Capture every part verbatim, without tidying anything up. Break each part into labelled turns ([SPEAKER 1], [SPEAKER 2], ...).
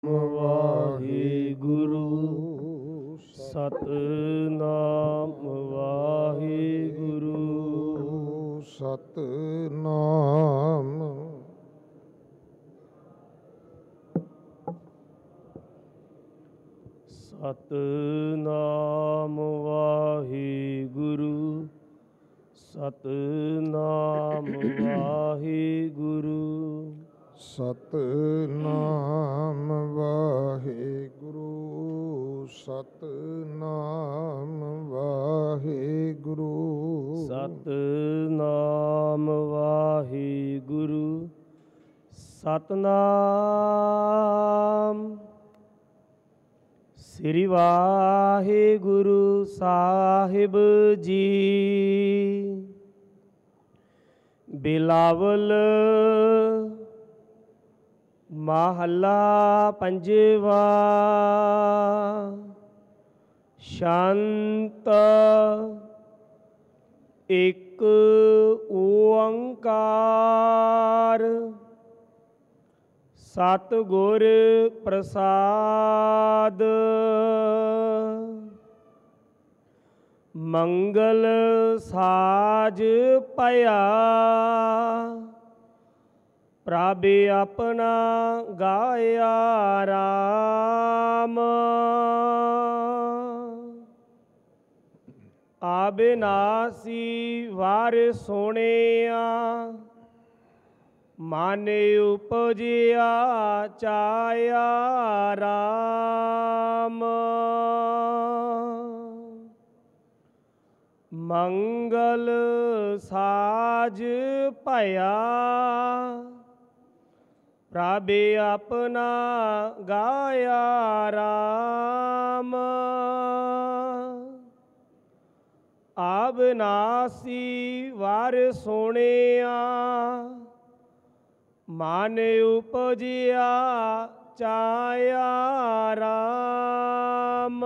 [SPEAKER 1] ਵਾਹਿਗੁਰੂ ਸਤਿਨਾਮ ਵਾਹਿਗੁਰੂ
[SPEAKER 2] ਸਤਿਨਾਮ
[SPEAKER 1] ਸਤਿਨਾਮ ਵਾਹਿਗੁਰੂ ਸਤਿਨਾਮ ਵਾਹਿਗੁਰੂ
[SPEAKER 2] ਸਤਿਨਾਮ ਵਾਹਿਗੁਰੂ ਸਤਿਨਾਮ ਵਾਹਿਗੁਰੂ
[SPEAKER 1] ਸਤਿਨਾਮ ਵਾਹਿਗੁਰੂ ਸਤਿਨਾਮ ਸ੍ਰੀ ਵਾਹਿਗੁਰੂ ਸਾਹਿਬ ਜੀ। ਬਿਲਾਵਲ ਮਹੱਲਾ ਪੰਜਵਾ। ਸ਼ਾਂਤ ਇੱਕ ਓੰਕਾਰ ਸਤਿਗੁਰ ਪ੍ਰਸਾਦ। ਮੰਗਲ ਸਾਜ ਭਇਆ ਪ੍ਰਭ ਆਪਣਾ ਗਾਇਆ ਰਾਮ। ਅਬਿਨਾਸੀ ਵਾਰ ਸੋਹਣਿਆ ਮਨ ਉਪਜਿਆ ਚਾਇਆ ਰਾਮ। ਮੰਗਲ ਸਾਜ ਭਇਆ ਪ੍ਰਭ ਆਪਣਾ ਗਾਇਆ ਰਾਮ। ਅਬਿਨਾਸੀ ਵਾਰ ਸੋਹਣਿਆ ਮਨ ਉਪਜਿਆ ਚਾਇਆ ਰਾਮ।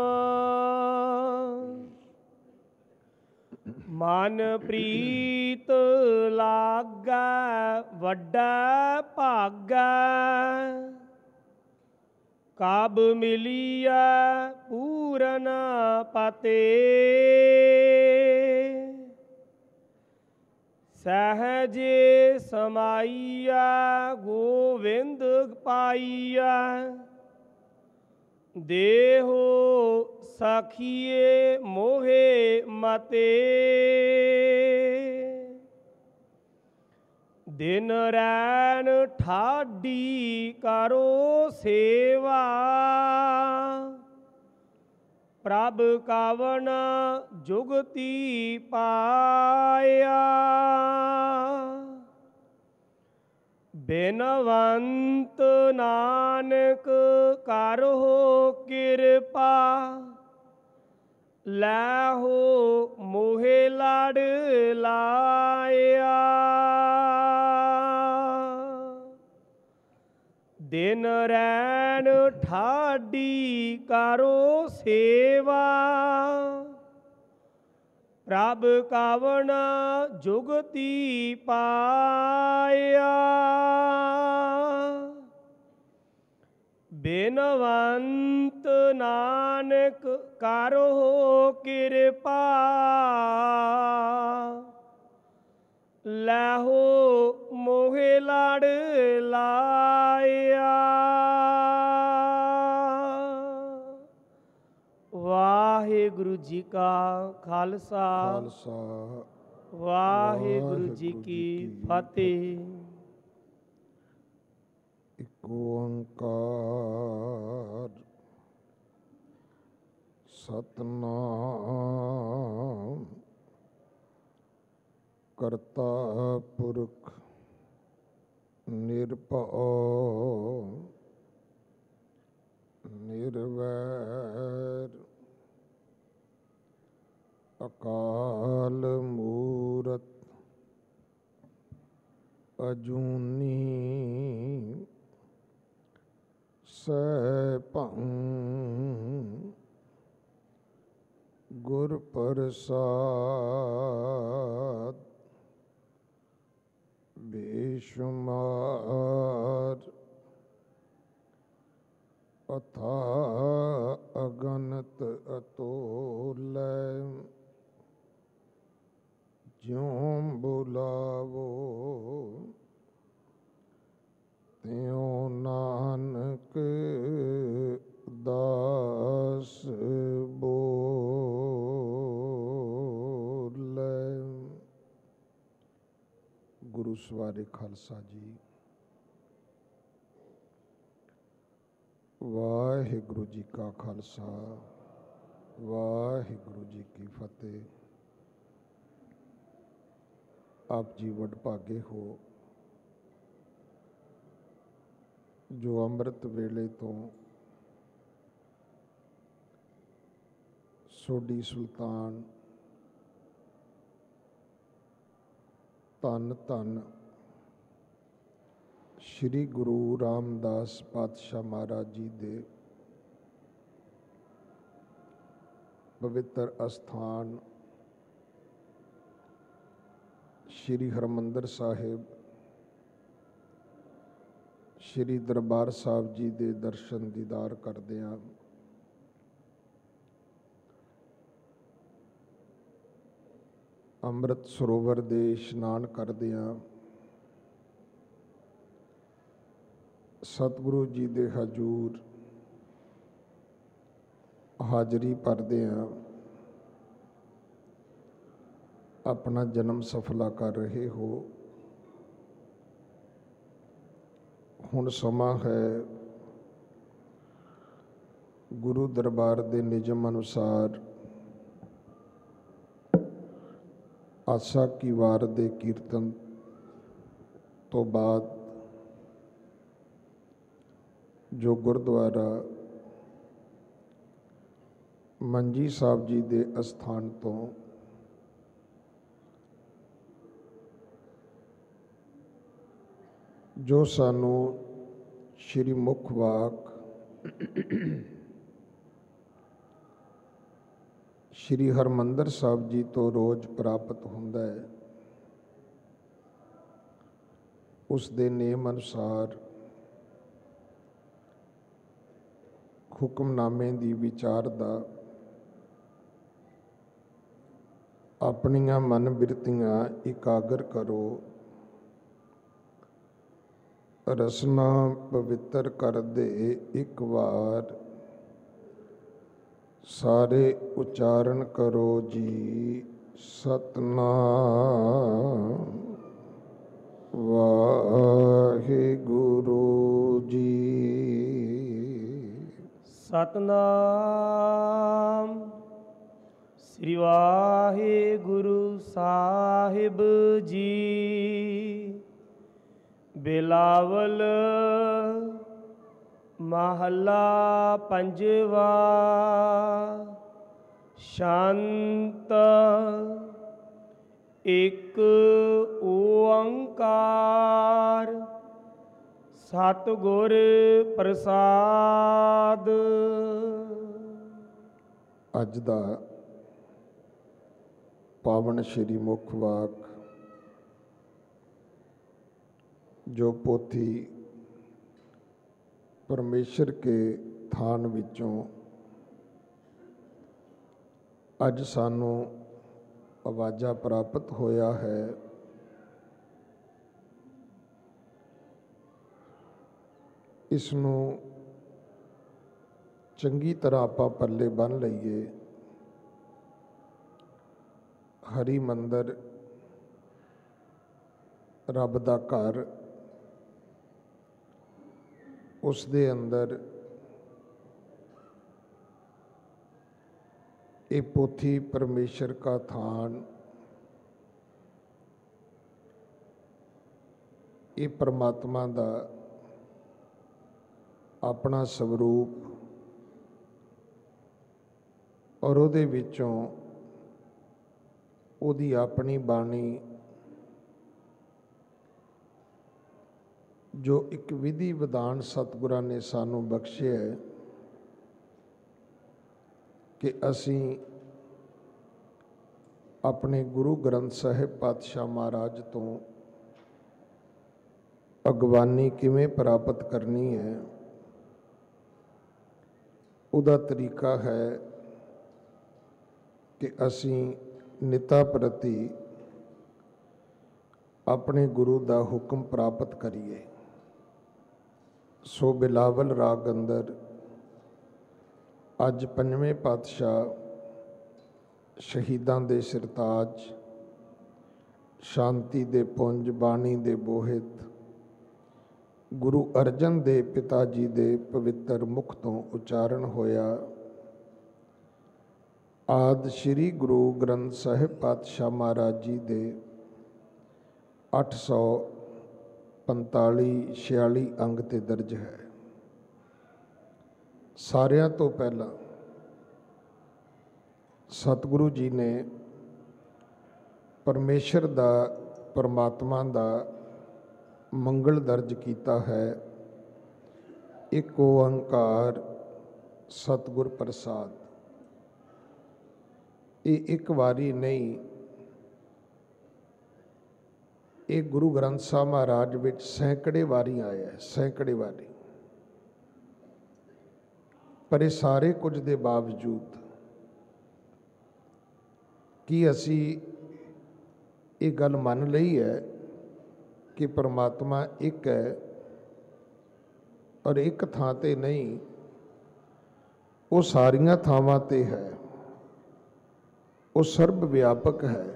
[SPEAKER 1] ਮਨ ਪ੍ਰੀਤ ਲਾਗੈ ਵੱਡਾ ਭਾਗੈ ਕਬ ਮਿਲੀਐ ਪੂਰਨ ਪਤੇ। ਸਹਿਜੇ ਸਮਾਈਐ ਗੋਵਿੰਦ ਪਾਈਐ ਦੇਹੋ ਸਖੀਏ ਮੋਹੇ ਮਤੇ। ਦਿਨ ਰੈਣ ਠਾਡੀ ਕਰੋ ਸੇਵਾ ਪ੍ਰਭ ਕਵਣ ਜੁਗਤੀ ਪਾਇਆ। ਬਿਨਵੰਤ ਨਾਨਕ ਕਰਹੁ ਕਿਰਪਾ ਲੈਹੋ ਮੋਹਿ ਲੜ ਲਾਇਆ। ਦਿਨ ਰੈਣ ਠਾਡੀ ਕਰੋ ਸੇਵਾ ਪ੍ਰਭ ਕਵਣ ਜੁਗਤੀ ਪਾਇਆ। ਬਿਨਵੰਤ ਨਾਨਕ ਕਰਹੁ ਕਿਰਪਾ ਲੈਹੋ ਮੋਹਿ ਲੜ ਲਾਇਆ। ਵਾਹਿਗੁਰੂ ਜੀ ਕਾ ਖਾਲਸਾ
[SPEAKER 2] ਖਾਲਸਾ
[SPEAKER 1] ਵਾਹਿਗੁਰੂ ਜੀ ਕੀ ਫਤਿਹ।
[SPEAKER 2] ਇੱਕ ਓੰਕਾਰ ਸਤਿਨਾਮ ਕਰਤਾ ਪੁਰਖ ਨਿਰਭਉ ਨਿਰਵੈਰ ਅਕਾਲ ਮੂਰਤ ਅਜੂਨੀ ਸੈਭੰ ਗੁਰ ਪ੍ਰਸਾਦ ਬੇਸ਼ੁਮਾਰ ਅਥਾਹ ਅਗਨਤ ਅਤੋਲੈ ਜਿਉ ਬੁਲਾਵੋ ਤਿਉ ਨਾਨਕ ਦਾਸ ਬੋਲੇ। ਗੁਰੂ ਸਵਾਰੇ ਖਾਲਸਾ ਜੀ। ਵਾਹਿਗੁਰੂ ਜੀ ਕਾ ਖਾਲਸਾ ਵਾਹਿਗੁਰੂ ਜੀ ਕੀ ਫਤਿਹ। ਆਪ ਜੀ ਵਡਭਾਗੇ ਹੋ ਜੋ ਅੰਮ੍ਰਿਤ ਵੇਲੇ ਤੋਂ ਸੋਢੀ ਸੁਲਤਾਨ ਧੰਨ ਧੰਨ ਸ਼੍ਰੀ ਗੁਰੂ ਰਾਮਦਾਸ ਪਾਤਸ਼ਾਹ ਮਹਾਰਾਜ ਜੀ ਦੇ ਪਵਿੱਤਰ ਅਸਥਾਨ ਸ਼੍ਰੀ ਹਰਿਮੰਦਰ ਸਾਹਿਬ ਸ਼੍ਰੀ ਦਰਬਾਰ ਸਾਹਿਬ ਜੀ ਦੇ ਦਰਸ਼ਨ ਦੀਦਾਰ ਕਰਦੇ ਹਾਂ। ਅੰਮ੍ਰਿਤ ਸਰੋਵਰ ਦੇ ਇਸ਼ਨਾਨ ਕਰਦੇ ਹਾਂ। ਸਤਿਗੁਰੂ ਜੀ ਦੇ ਹਜ਼ੂਰ ਹਾਜ਼ਰੀ ਭਰਦੇ ਹਾਂ। ਆਪਣਾ ਜਨਮ ਸਫਲਾ ਕਰ ਰਹੇ ਹੋ। ਹੁਣ ਸਮਾਂ ਹੈ ਗੁਰੂ ਦਰਬਾਰ ਦੇ ਨਿਯਮ ਅਨੁਸਾਰ ਆਸਾ ਕੀ ਵਾਰ ਦੇ ਕੀਰਤਨ ਤੋਂ ਬਾਅਦ ਜੋ ਗੁਰਦੁਆਰਾ ਮੰਜੀ ਸਾਹਿਬ ਜੀ ਦੇ ਅਸਥਾਨ ਤੋਂ ਜੋ ਸਾਨੂੰ ਸ਼੍ਰੀ ਮੁੱਖ ਵਾਕ ਸ਼੍ਰੀ ਹਰਿਮੰਦਰ ਸਾਹਿਬ ਜੀ ਤੋਂ ਰੋਜ਼ ਪ੍ਰਾਪਤ ਹੁੰਦਾ ਹੈ, ਉਸ ਦੇ ਨੇਮ ਅਨੁਸਾਰ ਹੁਕਮਨਾਮੇ ਦੀ ਵਿਚਾਰ ਦਾ ਆਪਣੀਆਂ ਮਨ ਬਿਰਤੀਆਂ ਇਕਾਗਰ ਕਰੋ। ਰਸਨਾ ਪਵਿੱਤਰ ਕਰਦੇ ਇੱਕ ਵਾਰ ਸਾਰੇ ਉਚਾਰਨ ਕਰੋ ਜੀ ਸਤਨਾਮ ਵਾਹਿਗੁਰੂ ਜੀ।
[SPEAKER 1] ਸਤਨਾਮ ਸ੍ਰੀ ਵਾਹਿਗੁਰੂ ਸਾਹਿਬ ਜੀ। ਬਿਲਾਵਲ ਮਹੱਲਾ ਪੰਜਵਾ। ਸ਼ਾਂਤ ਇੱਕ ਓੰਕਾਰ ਸਤਿਗੁਰ ਪ੍ਰਸਾਦ।
[SPEAKER 2] ਅੱਜ ਦਾ ਪਾਵਨ ਸ਼੍ਰੀ ਮੁੱਖ ਵਾਕ ਜੋ ਪੋਥੀ ਪਰਮੇਸ਼ਰ ਕੇ ਥਾਨ ਵਿੱਚੋਂ ਅੱਜ ਸਾਨੂੰ ਆਵਾਜ਼ਾ ਪ੍ਰਾਪਤ ਹੋਇਆ ਹੈ। ਇਸ ਨੂੰ ਚੰਗੀ ਤਰ੍ਹਾਂ ਆਪਾਂ ਪੱਲੇ ਬੰਨ੍ਹ ਲਈਏ। ਹਰੀ ਮੰਦਰ ਰੱਬ ਦਾ ਘਰ, ਉਸ ਦੇ ਅੰਦਰ ਇਹ ਪੋਥੀ ਪਰਮੇਸ਼ਰ ਕਾ ਥਾਨ, ਇਹ ਪਰਮਾਤਮਾ ਦਾ ਆਪਣਾ ਸਵਰੂਪ ਔਰ ਉਹਦੇ ਵਿੱਚੋਂ ਉਹਦੀ ਆਪਣੀ ਬਾਣੀ ਜੋ ਇੱਕ ਵਿਧੀ ਵਿਧਾਨ ਸਤਿਗੁਰਾਂ ਨੇ ਸਾਨੂੰ ਬਖਸ਼ਿਆ ਹੈ ਕਿ ਅਸੀਂ ਆਪਣੇ ਗੁਰੂ ਗ੍ਰੰਥ ਸਾਹਿਬ ਪਾਤਸ਼ਾਹ ਮਹਾਰਾਜ ਤੋਂ ਅਗਵਾਨੀ ਕਿਵੇਂ ਪ੍ਰਾਪਤ ਕਰਨੀ ਹੈ, ਉਹਦਾ ਤਰੀਕਾ ਹੈ ਕਿ ਅਸੀਂ ਨਿਤਾ ਪ੍ਰਤੀ ਆਪਣੇ ਗੁਰੂ ਦਾ ਹੁਕਮ ਪ੍ਰਾਪਤ ਕਰੀਏ। ਸੋ ਬਿਲਾਵਲ ਰਾਗ ਅੰਦਰ ਅੱਜ ਪੰਜਵੇਂ ਪਾਤਸ਼ਾਹ ਸ਼ਹੀਦਾਂ ਦੇ ਸਿਰਤਾਜ, ਸ਼ਾਂਤੀ ਦੇ ਪੁੰਜ, ਬਾਣੀ ਦੇ ਬੋਹਿਤ, ਗੁਰੂ ਅਰਜਨ ਦੇ ਪਿਤਾ ਜੀ ਦੇ ਪਵਿੱਤਰ ਮੁਖ ਤੋਂ ਉਚਾਰਨ ਹੋਇਆ ਆਦਿ ਸ੍ਰੀ ਗੁਰੂ ਗ੍ਰੰਥ ਸਾਹਿਬ ਪਾਤਸ਼ਾਹ ਮਹਾਰਾਜ ਜੀ ਦੇ ਅੱਠ ਸੌ ਪੰਤਾਲੀ ਛਿਆਲੀ ਅੰਗ ਤੇ ਦਰਜ ਹੈ। ਸਾਰਿਆਂ ਤੋਂ ਪਹਿਲਾਂ ਸਤਿਗੁਰੂ ਜੀ ਨੇ ਪਰਮੇਸ਼ਰ ਦਾ, ਪਰਮਾਤਮਾ ਦਾ ਮੰਗਲ ਦਰਜ ਕੀਤਾ ਹੈ। ਇੱਕ ਓੰਕਾਰ ਸਤਿਗੁਰ ਪ੍ਰਸਾਦ। ਇਹ ਇੱਕ ਵਾਰੀ ਨਹੀਂ, ਇਹ ਗੁਰੂ ਗ੍ਰੰਥ ਸਾਹਿਬ ਮਹਾਰਾਜ ਵਿੱਚ ਸੈਂਕੜੇ ਵਾਰੀ ਆਇਆ ਹੈ, ਸੈਂਕੜੇ ਵਾਰੀ। ਪਰ ਇਹ ਸਾਰੇ ਕੁਝ ਦੇ ਬਾਵਜੂਦ ਕੀ ਅਸੀਂ ਇਹ ਗੱਲ ਮੰਨ ਲਈ ਹੈ ਕਿ ਪਰਮਾਤਮਾ ਇੱਕ ਹੈ ਔਰ ਇੱਕ ਥਾਂ ਤੇ ਨਹੀਂ, ਉਹ ਸਾਰੀਆਂ ਥਾਵਾਂ ਤੇ ਹੈ, ਉਹ ਸਰਬ ਵਿਆਪਕ ਹੈ,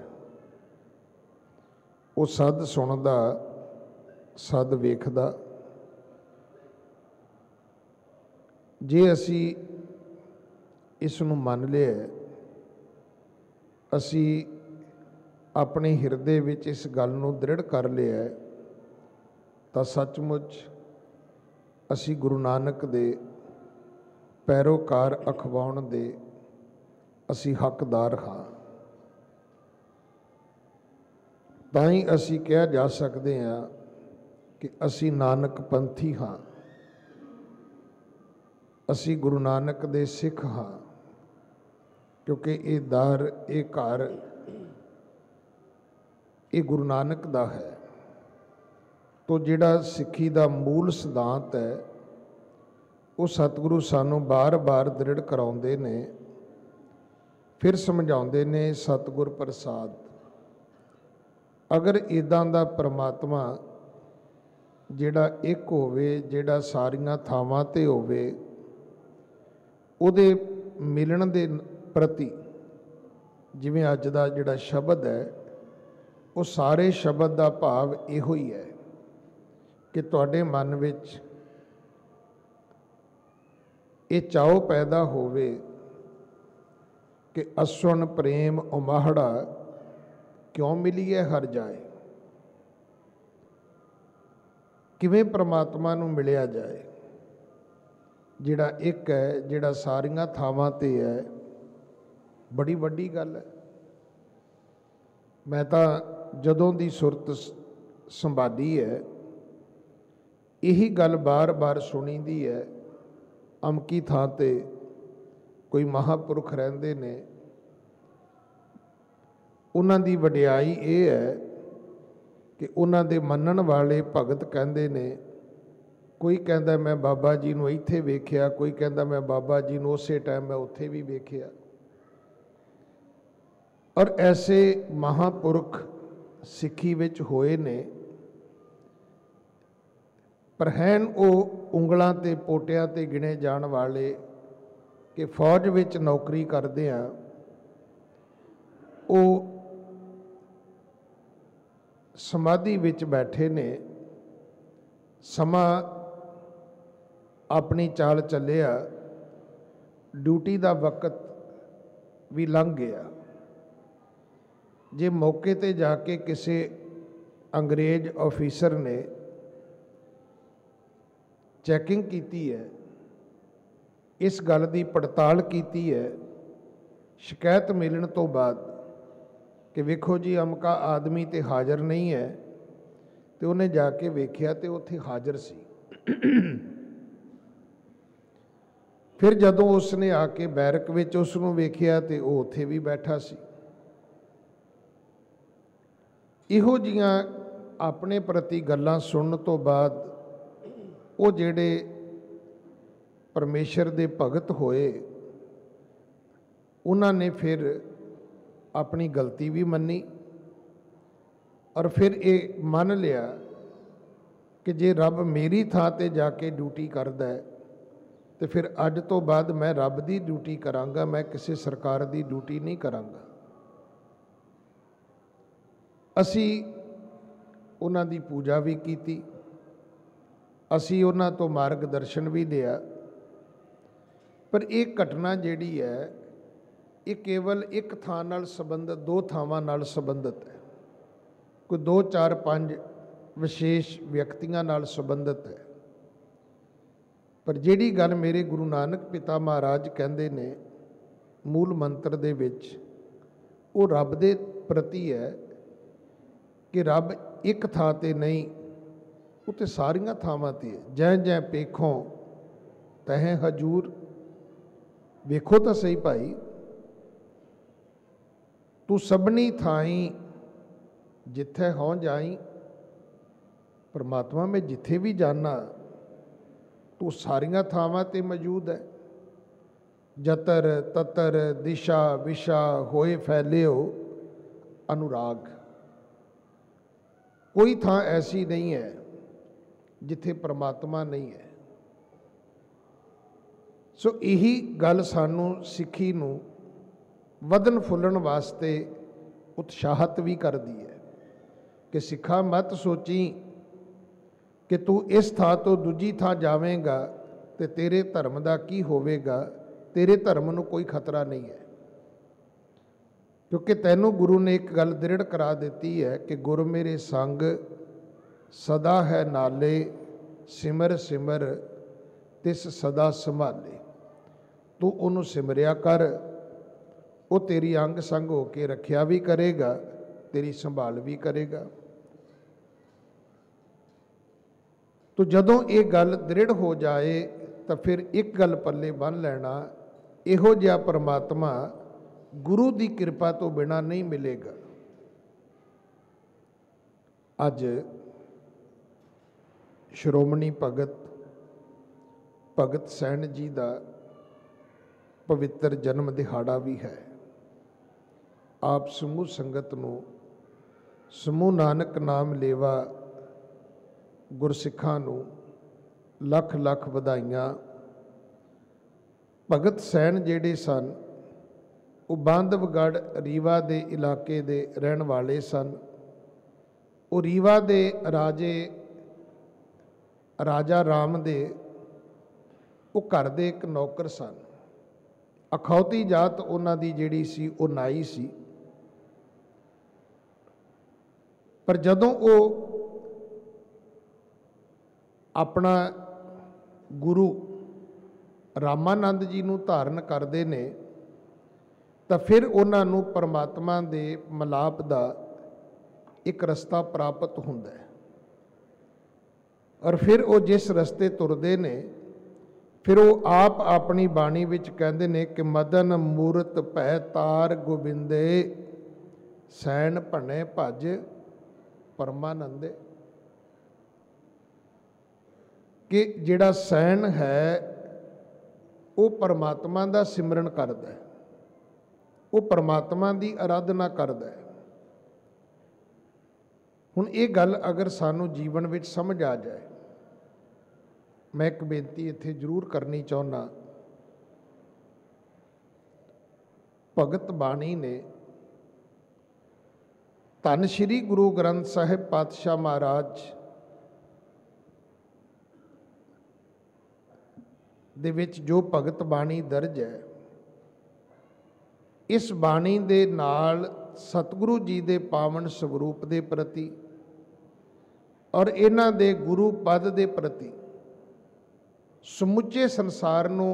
[SPEAKER 2] ਉਹ ਸਦ ਸੁਣਦਾ, ਸਦ ਵੇਖਦਾ। ਜੇ ਅਸੀਂ ਇਸ ਨੂੰ ਮੰਨ ਲਿਆ, ਅਸੀਂ ਆਪਣੇ ਹਿਰਦੇ ਵਿੱਚ ਇਸ ਗੱਲ ਨੂੰ ਦ੍ਰਿੜ ਕਰ ਲਿਆ, ਤਾਂ ਸੱਚਮੁੱਚ ਅਸੀਂ ਗੁਰੂ ਨਾਨਕ ਦੇ ਪੈਰੋਕਾਰ ਅਖਵਾਉਣ ਦੇ ਅਸੀਂ ਹੱਕਦਾਰ ਹਾਂ। ਤਾਂ ਹੀ ਅਸੀਂ ਕਿਹਾ ਜਾ ਸਕਦੇ ਹਾਂ ਕਿ ਅਸੀਂ ਨਾਨਕ ਪੰਥੀ ਹਾਂ, ਅਸੀਂ ਗੁਰੂ ਨਾਨਕ ਦੇ ਸਿੱਖ ਹਾਂ, ਕਿਉਂਕਿ ਇਹ ਦਰ, ਇਹ ਘਰ, ਇਹ ਗੁਰੂ ਨਾਨਕ ਦਾ ਹੈ। ਤੋ ਜਿਹੜਾ ਸਿੱਖੀ ਦਾ ਮੂਲ ਸਿਧਾਂਤ ਹੈ, ਉਹ ਸਤਿਗੁਰੂ ਸਾਨੂੰ ਬਾਰ-ਬਾਰ ਦ੍ਰਿੜ ਕਰਾਉਂਦੇ ਨੇ, ਫਿਰ ਸਮਝਾਉਂਦੇ ਨੇ ਸਤਿਗੁਰ ਪ੍ਰਸਾਦ। ਅਗਰ ਇੱਦਾਂ ਦਾ ਪਰਮਾਤਮਾ ਜਿਹੜਾ ਇੱਕ ਹੋਵੇ, ਜਿਹੜਾ ਸਾਰੀਆਂ ਥਾਵਾਂ ਤੇ ਹੋਵੇ, ਉਹਦੇ ਮਿਲਣ ਦੇ ਪ੍ਰਤੀ, ਜਿਵੇਂ ਅੱਜ ਦਾ ਜਿਹੜਾ ਸ਼ਬਦ ਹੈ, ਉਹ ਸਾਰੇ ਸ਼ਬਦ ਦਾ ਭਾਵ ਇਹੋ ਹੀ ਹੈ ਕਿ ਤੁਹਾਡੇ ਮਨ ਵਿੱਚ ਇਹ ਚਾਉ ਪੈਦਾ ਹੋਵੇ ਕਿ ਅਸੁਣ ਪ੍ਰੇਮ ਉਮਾਹੜਾ ਕਿਉਂ ਮਿਲੀਏ ਹਰ ਜਾਏ। ਕਿਵੇਂ ਪ੍ਰਮਾਤਮਾ ਨੂੰ ਮਿਲਿਆ ਜਾਏ, ਜਿਹੜਾ ਇੱਕ ਹੈ, ਜਿਹੜਾ ਸਾਰੀਆਂ ਥਾਵਾਂ ਤੇ ਹੈ। ਬੜੀ ਵੱਡੀ ਗੱਲ ਹੈ। ਮੈਂ ਤਾਂ ਜਦੋਂ ਦੀ ਸੁਰਤ ਸੰਭਾਲੀ ਹੈ, ਇਹੀ ਗੱਲ ਬਾਰ-ਬਾਰ ਸੁਣੀਦੀ ਹੈ। ਅਮਕੀ ਥਾਂ ਤੇ ਕੋਈ ਮਹਾਂਪੁਰਖ ਰਹਿੰਦੇ ਨੇ, ਉਹਨਾਂ ਦੀ ਵਡਿਆਈ ਇਹ ਹੈ ਕਿ ਉਹਨਾਂ ਦੇ ਮੰਨਣ ਵਾਲੇ ਭਗਤ ਕਹਿੰਦੇ ਨੇ, ਕੋਈ ਕਹਿੰਦਾ ਮੈਂ ਬਾਬਾ ਜੀ ਨੂੰ ਇੱਥੇ ਵੇਖਿਆ, ਕੋਈ ਕਹਿੰਦਾ ਮੈਂ ਬਾਬਾ ਜੀ ਨੂੰ ਉਸੇ ਟਾਈਮ ਮੈਂ ਉੱਥੇ ਵੀ ਵੇਖਿਆ। ਔਰ ਐਸੇ ਮਹਾਂਪੁਰਖ ਸਿੱਖੀ ਵਿੱਚ ਹੋਏ ਨੇ, ਪਰ ਹੈਨ ਉਹ ਉਂਗਲਾਂ ਤੇ ਪੋਟਿਆਂ ਤੇ ਗਿਣੇ ਜਾਣ ਵਾਲੇ ਕਿ ਫੌਜ ਵਿੱਚ ਨੌਕਰੀ ਕਰਦੇ ਆ, ਉਹ ਸਮਾਧੀ ਵਿੱਚ ਬੈਠੇ ਨੇ। ਸਮਾਂ ਆਪਣੀ ਚਾਲ ਚੱਲਿਆ, ਡਿਊਟੀ ਦਾ ਵਕਤ ਵੀ ਲੰਘ ਗਿਆ। ਜੇ ਮੌਕੇ ਤੇ ਜਾ ਕੇ ਕਿਸੇ ਅੰਗਰੇਜ਼ ਆਫੀਸਰ ਨੇ ਚੈਕਿੰਗ ਕੀਤੀ ਹੈ, ਇਸ ਗੱਲ ਦੀ ਪੜਤਾਲ ਕੀਤੀ ਹੈ, ਸ਼ਿਕਾਇਤ ਮਿਲਣ ਤੋਂ ਬਾਅਦ ਕਿ ਵੇਖੋ ਜੀ ਅਮਕਾ ਆਦਮੀ ਤੇ ਹਾਜ਼ਰ ਨਹੀਂ ਹੈ, ਤੇ ਉਹਨੇ ਜਾ ਕੇ ਵੇਖਿਆ ਤੇ ਉੱਥੇ ਹਾਜ਼ਰ ਸੀ। ਫਿਰ ਜਦੋਂ ਉਸਨੇ ਆ ਕੇ ਬੈਰਕ ਵਿੱਚ ਉਸ ਨੂੰ ਵੇਖਿਆ ਤੇ ਉਹ ਉੱਥੇ ਵੀ ਬੈਠਾ ਸੀ। ਇਹੋ ਜਿਹੀਆਂ ਆਪਣੇ ਪ੍ਰਤੀ ਗੱਲਾਂ ਸੁਣਨ ਤੋਂ ਬਾਅਦ ਉਹ ਜਿਹੜੇ ਪਰਮੇਸ਼ਰ ਦੇ ਭਗਤ ਹੋਏ, ਉਹਨਾਂ ਨੇ ਫਿਰ ਆਪਣੀ ਗਲਤੀ ਵੀ ਮੰਨੀ ਔਰ ਫਿਰ ਇਹ ਮੰਨ ਲਿਆ ਕਿ ਜੇ ਰੱਬ ਮੇਰੀ ਥਾਂ ਤੇ ਜਾ ਕੇ ਡਿਊਟੀ ਕਰਦਾ ਹੈ ਤੇ ਫਿਰ ਅੱਜ ਤੋਂ ਬਾਅਦ ਮੈਂ ਰੱਬ ਦੀ ਡਿਊਟੀ ਕਰਾਂਗਾ, ਮੈਂ ਕਿਸੇ ਸਰਕਾਰ ਦੀ ਡਿਊਟੀ ਨਹੀਂ ਕਰਾਂਗਾ। ਅਸੀਂ ਉਹਨਾਂ ਦੀ ਪੂਜਾ ਵੀ ਕੀਤੀ, ਅਸੀਂ ਉਹਨਾਂ ਤੋਂ ਮਾਰਗਦਰਸ਼ਨ ਵੀ ਲਿਆ, ਪਰ ਇਹ ਘਟਨਾ ਜਿਹੜੀ ਹੈ ਇਹ ਕੇਵਲ ਇੱਕ ਥਾਂ ਨਾਲ ਸੰਬੰਧਿਤ, ਦੋ ਥਾਵਾਂ ਨਾਲ ਸੰਬੰਧਿਤ ਹੈ, ਕੋਈ ਦੋ ਚਾਰ ਪੰਜ ਵਿਸ਼ੇਸ਼ ਵਿਅਕਤੀਆਂ ਨਾਲ ਸੰਬੰਧਿਤ ਹੈ। ਪਰ ਜਿਹੜੀ ਗੱਲ ਮੇਰੇ ਗੁਰੂ ਨਾਨਕ ਪਿਤਾ ਮਹਾਰਾਜ ਕਹਿੰਦੇ ਨੇ ਮੂਲ ਮੰਤਰ ਦੇ ਵਿੱਚ, ਉਹ ਰੱਬ ਦੇ ਪ੍ਰਤੀ ਹੈ ਕਿ ਰੱਬ ਇੱਕ ਥਾਂ ਤੇ ਨਹੀਂ, ਉਹ ਤੇ ਸਾਰੀਆਂ ਥਾਵਾਂ ਤੇ ਹੈ। ਜੈ ਜੈ ਪੇਖੋਂ ਤਹਿ ਹਜੂਰ, ਵੇਖੋ ਤਾਂ ਸਹੀ ਭਾਈ, ਤੂੰ ਸਭਨੀ ਥਾਈ ਜਿੱਥੇ ਹੋਂ ਜਾਈ। परमात्मा मैं जिथे भी जाना तू सारियां थावां ते मौजूद है। जतर ततर दिशा विशा होए फैले हो अनुराग, कोई थां ऐसी नहीं है जिथे परमात्मा नहीं है। सो यही गल सानू सिक्खी नू वधन फुलन वास्ते उत्साहित भी करती है कि सिखा मत सोची कि तू इस थां तो दूजी थां जावेगा तो तेरे धर्म का की होवेगा, तेरे धर्म नू कोई खतरा नहीं है। क्योंकि तैनू गुरु ने एक गल दृढ़ करा दी है कि गुर मेरे संग सदा है नाले, सिमर सिमर तिस सदा संभाले। तू उन्होंने सिमरिया कर, वो तेरी अंग संग होके रखिया भी करेगा, तेरी संभाल भी करेगा। तो जदों ये गल दृढ़ हो जाए तो फिर एक गल पल्ले बन लेना, इहो जिहा परमात्मा गुरु की कृपा तो बिना नहीं मिलेगा। अज श्रोमणी भगत भगत सैन जी का पवित्र जन्म दिहाड़ा भी है। आप समूह संगत नूं समूह नानक नाम लेवा गुरसिखां नूं लख लख वधाइयां। भगत सैन जिहड़े सन वो बांधवगढ़ रीवा दे इलाके दे रहण वाले सन। वो रीवा दे राजे राजा राम दे वो घर दे एक नौकर सन। अखौती जात उन्हां दी जिहड़ी सी वो नाई सी। पर जदों वो अपना गुरु रामानंद जी नूं धारण करते ने तो फिर उन्होंने परमात्मा दे मिलाप दा एक रस्ता प्राप्त हुंदा है। और फिर वो जिस रस्ते तुरदे ने फिर वो आप अपनी बाणी विच कहंदे ने कि मदन मूरत भै तार गोबिंदे, सैन भने भज परमानंदे। कि जिहड़ा सैन है वो परमात्मा का सिमरन करदा है, वो परमात्मा की आराधना करदा है। हुण ये गल अगर सानू जीवन विच समझ आ जाए, मैं एक बेनती इत्थे जरूर करनी चाहुंदा। भगत बाणी ने धन श्री गुरु ग्रंथ साहिब पातशाह महाराज दे विच जो भगत बाणी दर्ज है, इस बाणी दे नाल सतगुरु जी दे पावन स्वरूप दे प्रति और इन्हां दे गुरु पद दे प्रति समुचे संसार नूं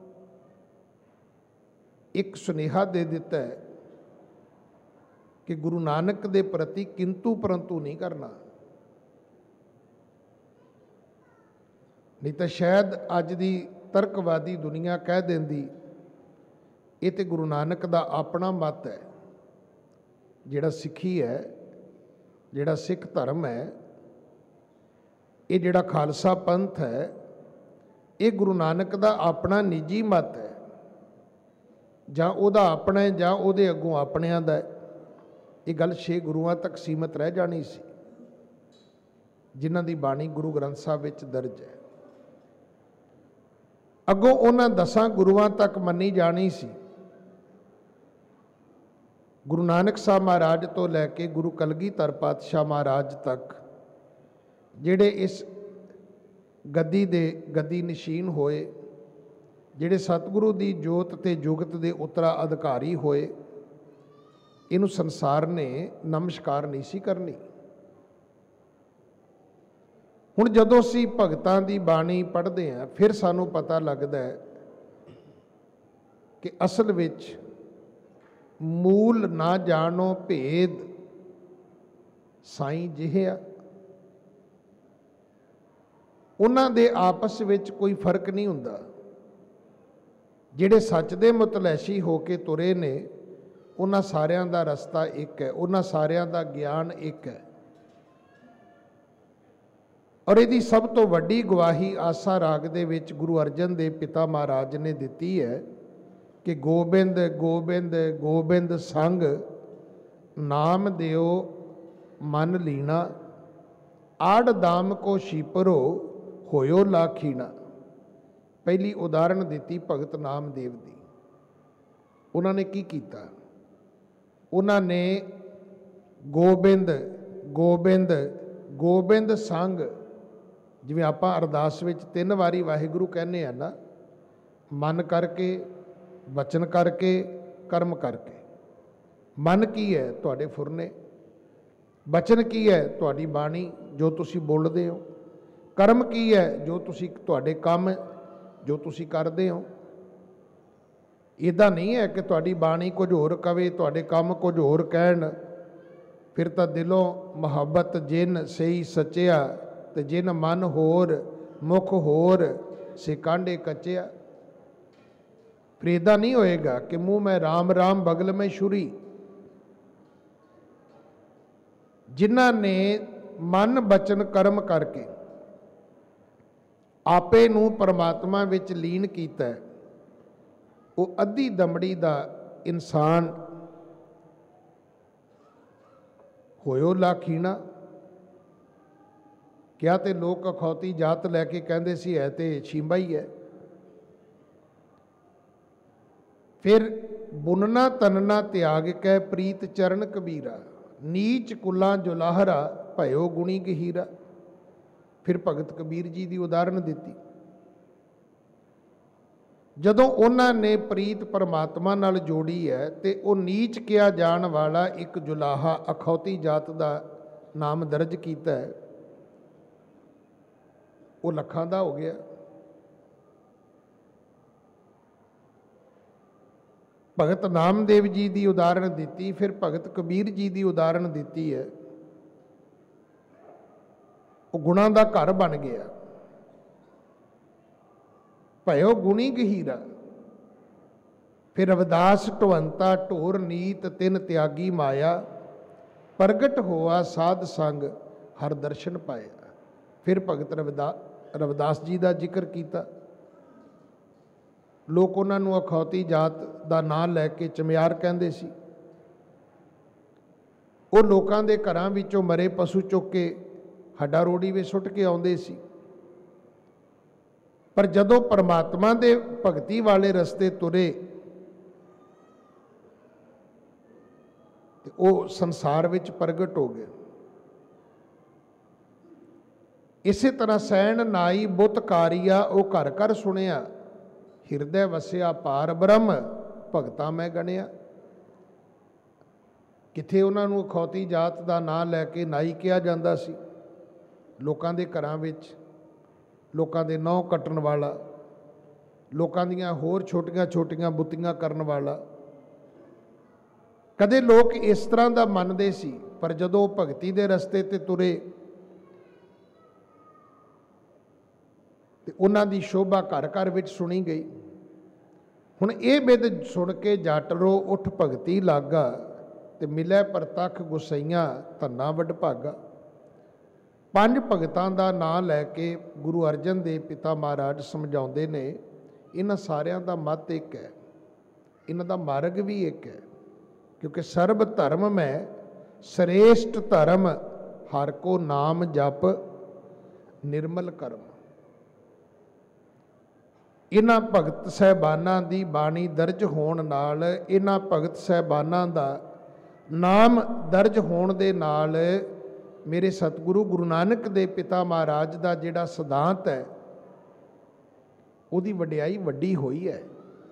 [SPEAKER 2] एक सुनेहा दे दिता है कि गुरु नानक दे प्रति किंतु परंतु नहीं करना। नहीं तो शायद अज दी तर्कवादी दुनिया कह देंदी ये तो गुरु नानक दा अपना मत है। जिहड़ा सिक्खी है, जिहड़ा सिख धर्म है, ये जिहड़ा खालसा पंथ है, ਇਹ ਗੁਰੂ ਨਾਨਕ ਦਾ ਆਪਣਾ ਨਿੱਜੀ ਮਤ ਹੈ, ਜਾਂ ਉਹਦਾ ਆਪਣਾ ਹੈ ਜਾਂ ਉਹਦੇ ਅੱਗੋਂ ਆਪਣਿਆਂ ਦਾ ਹੈ। ਇਹ ਗੱਲ ਛੇ ਗੁਰੂਆਂ ਤੱਕ ਸੀਮਤ ਰਹਿ ਜਾਣੀ ਸੀ, ਜਿਨ੍ਹਾਂ ਦੀ ਬਾਣੀ ਗੁਰੂ ਗ੍ਰੰਥ ਸਾਹਿਬ ਵਿੱਚ ਦਰਜ ਹੈ। ਅੱਗੋਂ ਉਹਨਾਂ ਦਸਾਂ ਗੁਰੂਆਂ ਤੱਕ ਮੰਨੀ ਜਾਣੀ ਸੀ। ਗੁਰੂ ਨਾਨਕ ਸਾਹਿਬ ਮਹਾਰਾਜ ਤੋਂ ਲੈ ਕੇ ਗੁਰੂ ਕਲਗੀਧਰ ਪਾਤਸ਼ਾਹ ਮਹਾਰਾਜ ਤੱਕ, ਜਿਹੜੇ ਇਸ ਗੱਦੀ ਦੇ ਗੱਦੀ ਨਸ਼ੀਨ ਹੋਏ, ਜਿਹੜੇ ਸਤਿਗੁਰੂ ਦੀ ਜੋਤ ਤੇ ਜੁਗਤ ਦੇ ਉਤਰਾ ਅਧਿਕਾਰੀ ਹੋਏ, ਇਹਨੂੰ ਸੰਸਾਰ ਨੇ ਨਮਸਕਾਰ ਨਹੀਂ ਸੀ ਕਰਨੀ। ਹੁਣ ਜਦੋਂ ਅਸੀਂ ਭਗਤਾਂ ਦੀ ਬਾਣੀ ਪੜ੍ਹਦੇ ਹਾਂ, ਫਿਰ ਸਾਨੂੰ ਪਤਾ ਲੱਗਦਾ ਹੈ ਕਿ ਅਸਲ ਵਿੱਚ ਮੂਲ ਨਾ ਜਾਣੋ ਭੇਦ ਸਾਈਂ ਜਿਹਿਆ। ਉਹਨਾਂ ਦੇ ਆਪਸ ਵਿੱਚ ਕੋਈ ਫਰਕ ਨਹੀਂ ਹੁੰਦਾ। ਜਿਹੜੇ ਸੱਚ ਦੇ ਮੁਤਲੈਸ਼ੀ ਹੋ ਕੇ ਤੁਰੇ ਨੇ, ਉਹਨਾਂ ਸਾਰਿਆਂ ਦਾ ਰਸਤਾ ਇੱਕ ਹੈ, ਉਹਨਾਂ ਸਾਰਿਆਂ ਦਾ ਗਿਆਨ ਇੱਕ ਹੈ। ਔਰ ਇਹਦੀ ਸਭ ਤੋਂ ਵੱਡੀ ਗਵਾਹੀ ਆਸਾ ਰਾਗ ਦੇ ਵਿੱਚ ਗੁਰੂ ਅਰਜਨ ਦੇਵ ਪਿਤਾ ਮਹਾਰਾਜ ਨੇ ਦਿੱਤੀ ਹੈ ਕਿ ਗੋਬਿੰਦ ਗੋਬਿੰਦ ਗੋਬਿੰਦ ਸੰਗ ਨਾਮ ਦਿਓ ਮਨ ਲੀਣਾ, ਆੜ ਦਾਮ ਕੋ ਸ਼ੀਪਰੋ ਹੋਇਓ ਲਾਖੀਣਾ। ਪਹਿਲੀ ਉਦਾਹਰਣ ਦਿੱਤੀ ਭਗਤ ਨਾਮਦੇਵ ਦੀ। ਉਹਨਾਂ ਨੇ ਕੀ ਕੀਤਾ? ਉਹਨਾਂ ਨੇ ਗੋਬਿੰਦ ਗੋਬਿੰਦ ਗੋਬਿੰਦ ਸੰਗ, ਜਿਵੇਂ ਆਪਾਂ ਅਰਦਾਸ ਵਿੱਚ ਤਿੰਨ ਵਾਰੀ ਵਾਹਿਗੁਰੂ ਕਹਿੰਦੇ ਆ ਨਾ, ਮਨ ਕਰਕੇ, ਵਚਨ ਕਰਕੇ, ਕਰਮ ਕਰਕੇ। ਮਨ ਕੀ ਹੈ? ਤੁਹਾਡੇ ਫੁਰਨੇ। ਵਚਨ ਕੀ ਹੈ? ਤੁਹਾਡੀ ਬਾਣੀ ਜੋ ਤੁਸੀਂ ਬੋਲਦੇ ਹੋ। ਕਰਮ ਕੀ ਹੈ? ਜੋ ਤੁਸੀਂ, ਤੁਹਾਡੇ ਕੰਮ ਜੋ ਤੁਸੀਂ ਕਰਦੇ ਹੋ। ਇੱਦਾਂ ਨਹੀਂ ਹੈ ਕਿ ਤੁਹਾਡੀ ਬਾਣੀ ਕੁਝ ਹੋਰ ਕਵੇ, ਤੁਹਾਡੇ ਕੰਮ ਕੁਝ ਹੋਰ ਕਹਿਣ। ਫਿਰ ਤਾਂ ਦਿਲੋਂ ਮੁਹੱਬਤ ਜਿਨ ਸਹੀ ਸੱਚਿਆ, ਤੇ ਜਿਨ ਮਨ ਹੋਰ ਮੁਖ ਹੋਰ ਸੇ ਕਾਂਡੇ ਕੱਚਿਆ। ਫਿਰ ਇੱਦਾਂ ਨਹੀਂ ਹੋਏਗਾ ਕਿ ਮੂੰਹ ਮੈਂ ਰਾਮ ਰਾਮ ਬਗਲ ਮੈਂ ਛੁਰੀ। ਜਿਨ੍ਹਾਂ ਨੇ ਮਨ ਬਚਨ ਕਰਮ ਕਰਕੇ ਆਪੇ ਨੂੰ ਪਰਮਾਤਮਾ ਵਿੱਚ ਲੀਨ ਕੀਤਾ, ਉਹ ਅੱਧੀ ਦਮੜੀ ਦਾ ਇਨਸਾਨ ਹੋਇਓ ਲਾਖੀਣਾ। ਕਿਹਾ ਤੇ ਲੋਕ ਅਖੌਤੀ ਜਾਤ ਲੈ ਕੇ ਕਹਿੰਦੇ ਸੀ ਹੈ ਤੇ ਛੀਂਬਾ ਹੀ ਹੈ। ਫਿਰ ਬੁਨਨਾ ਤਨਨਾ ਤਿਆਗ ਕੈ ਪ੍ਰੀਤ ਚਰਨ ਕਬੀਰਾ, ਨੀਚ ਕੁਲਾਂ ਜੁਲਾਹਰਾ ਭਇਓ ਗੁਣੀ ਗਹੀਰਾ। ਫਿਰ ਭਗਤ ਕਬੀਰ ਜੀ ਦੀ ਉਦਾਹਰਣ ਦਿੱਤੀ। ਜਦੋਂ ਉਹਨਾਂ ਨੇ ਪ੍ਰੀਤ ਪਰਮਾਤਮਾ ਨਾਲ ਜੋੜੀ ਹੈ, ਤੇ ਉਹ ਨੀਚ ਕਿਹਾ ਜਾਣ ਵਾਲਾ ਇੱਕ ਜੁਲਾਹਾ ਅਖੌਤੀ ਜਾਤ ਦਾ ਨਾਮ ਦਰਜ ਕੀਤਾ ਹੈ, ਉਹ ਲੱਖਾਂ ਦਾ ਹੋ ਗਿਆ। ਭਗਤ ਨਾਮਦੇਵ ਜੀ ਦੀ ਉਦਾਹਰਣ ਦਿੱਤੀ। ਫਿਰ ਭਗਤ ਕਬੀਰ ਜੀ ਦੀ ਉਦਾਹਰਣ ਦਿੱਤੀ ਹੈ। ਉਹ ਗੁਣਾਂ ਦਾ ਘਰ ਬਣ ਗਿਆ। ਭਇਓ ਗੁਣੀ ਗਹੀਰਾ। ਫਿਰ ਰਵਿਦਾਸ ਢਵੰਤਾ ਢੋਰ ਨੀਤ ਤਿਨ ਤਿਆਗੀ ਮਾਇਆ, ਪ੍ਰਗਟ ਹੋਆ ਸਾਧ ਸੰਗ ਹਰ ਦਰਸ਼ਨ ਪਾਇਆ। ਫਿਰ ਭਗਤ ਰਵਿਦਾ ਰਵਿਦਾਸ ਜੀ ਦਾ ਜ਼ਿਕਰ ਕੀਤਾ। ਲੋਕ ਉਹਨਾਂ ਨੂੰ ਅਖੌਤੀ ਜਾਤ ਦਾ ਨਾਂ ਲੈ ਕੇ ਚਮਿਆਰ ਕਹਿੰਦੇ ਸੀ। ਉਹ ਲੋਕਾਂ ਦੇ ਘਰਾਂ ਵਿੱਚੋਂ ਮਰੇ ਪਸ਼ੂ ਚੁੱਕ ਕੇ ਹੱਡਾ ਰੋੜੀ ਵਿੱਚ ਸੁੱਟ ਕੇ ਆਉਂਦੇ ਸੀ। ਪਰ ਜਦੋਂ ਪਰਮਾਤਮਾ ਦੇ ਭਗਤੀ ਵਾਲੇ ਰਸਤੇ ਤੁਰੇ, ਤੇ ਉਹ ਸੰਸਾਰ ਵਿੱਚ ਪ੍ਰਗਟ ਹੋ ਗਏ। ਇਸੇ ਤਰ੍ਹਾਂ ਸੈਣ ਨਾਈ ਬੁੱਤ ਕਾਰੀਆ, ਉਹ ਘਰ ਘਰ ਸੁਣਿਆ, ਹਿਰਦੈ ਵਸਿਆ ਪਾਰ ਬ੍ਰਹਮ ਭਗਤਾਂ ਮੈਂ ਗਣਿਆ। ਕਿੱਥੇ ਉਹਨਾਂ ਨੂੰ ਅਖੌਤੀ ਜਾਤ ਦਾ ਨਾਂ ਲੈ ਕੇ ਨਾਈ ਕਿਹਾ ਜਾਂਦਾ ਸੀ। ਲੋਕਾਂ ਦੇ ਘਰਾਂ ਵਿੱਚ ਲੋਕਾਂ ਦੇ ਨਹੁੰ ਕੱਟਣ ਵਾਲਾ, ਲੋਕਾਂ ਦੀਆਂ ਹੋਰ ਛੋਟੀਆਂ ਛੋਟੀਆਂ ਬੁੱਤੀਆਂ ਕਰਨ ਵਾਲਾ। ਕਦੇ ਲੋਕ ਇਸ ਤਰ੍ਹਾਂ ਦਾ ਮੰਨਦੇ ਸੀ, ਪਰ ਜਦੋਂ ਭਗਤੀ ਦੇ ਰਸਤੇ ਤੇ ਤੁਰੇ, ਤੇ ਉਹਨਾਂ ਦੀ ਸ਼ੋਭਾ ਘਰ ਘਰ ਵਿੱਚ ਸੁਣੀ ਗਈ। ਹੁਣ ਇਹ ਬਿਧ ਸੁਣ ਕੇ ਜੱਟ ਰੋ ਉੱਠ ਭਗਤੀ ਲਾਗਾ, ਤੇ ਮਿਲੇ ਪ੍ਰਤੱਖ ਗੁਸਈਆਂ ਧੰਨਾ ਵਡ ਭਾਗਾ। ਪੰਜ ਭਗਤਾਂ ਦਾ ਨਾਂ ਲੈ ਕੇ ਗੁਰੂ ਅਰਜਨ ਦੇਵ ਪਿਤਾ ਮਹਾਰਾਜ ਸਮਝਾਉਂਦੇ ਨੇ, ਇਹਨਾਂ ਸਾਰਿਆਂ ਦਾ ਮਤ ਇੱਕ ਹੈ, ਇਹਨਾਂ ਦਾ ਮਾਰਗ ਵੀ ਇੱਕ ਹੈ। ਕਿਉਂਕਿ ਸਰਬ ਧਰਮ ਮੈਂ ਸ੍ਰੇਸ਼ਟ ਧਰਮ, ਹਰ ਕੋ ਨਾਮ ਜਪ ਨਿਰਮਲ ਕਰਮ। ਇਹਨਾਂ ਭਗਤ ਸਾਹਿਬਾਨਾਂ ਦੀ ਬਾਣੀ ਦਰਜ ਹੋਣ ਨਾਲ, ਇਹਨਾਂ ਭਗਤ ਸਾਹਿਬਾਨਾਂ ਦਾ ਨਾਮ ਦਰਜ ਹੋਣ ਦੇ ਨਾਲ ਮੇਰੇ ਸਤਿਗੁਰੂ ਗੁਰੂ ਨਾਨਕ ਦੇ ਪਿਤਾ ਮਹਾਰਾਜ ਦਾ ਜਿਹੜਾ ਸਿਧਾਂਤ ਹੈ ਉਹਦੀ ਵਡਿਆਈ ਵੱਡੀ ਹੋਈ ਹੈ।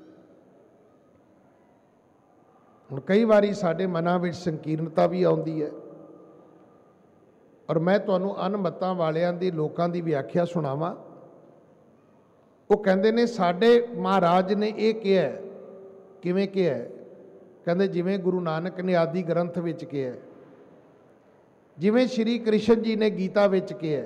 [SPEAKER 2] ਹੁਣ ਕਈ ਵਾਰੀ ਸਾਡੇ ਮਨਾਂ ਵਿੱਚ ਸੰਕੀਰਨਤਾ ਵੀ ਆਉਂਦੀ ਹੈ, ਔਰ ਮੈਂ ਤੁਹਾਨੂੰ ਅਨਮਤਾਂ ਵਾਲਿਆਂ ਦੀ ਲੋਕਾਂ ਦੀ ਵਿਆਖਿਆ ਸੁਣਾਵਾਂ। ਉਹ ਕਹਿੰਦੇ ਨੇ ਸਾਡੇ ਮਹਾਰਾਜ ਨੇ ਇਹ ਕਿਹਾ। ਕਿਵੇਂ ਕਿਹਾ? ਕਹਿੰਦੇ ਜਿਵੇਂ ਗੁਰੂ ਨਾਨਕ ਨੇ ਆਦਿ ਗ੍ਰੰਥ ਵਿੱਚ ਕਿਹਾ, ਜਿਵੇਂ ਸ਼੍ਰੀ ਕ੍ਰਿਸ਼ਨ ਜੀ ਨੇ ਗੀਤਾ ਵਿੱਚ ਕਿਹਾ।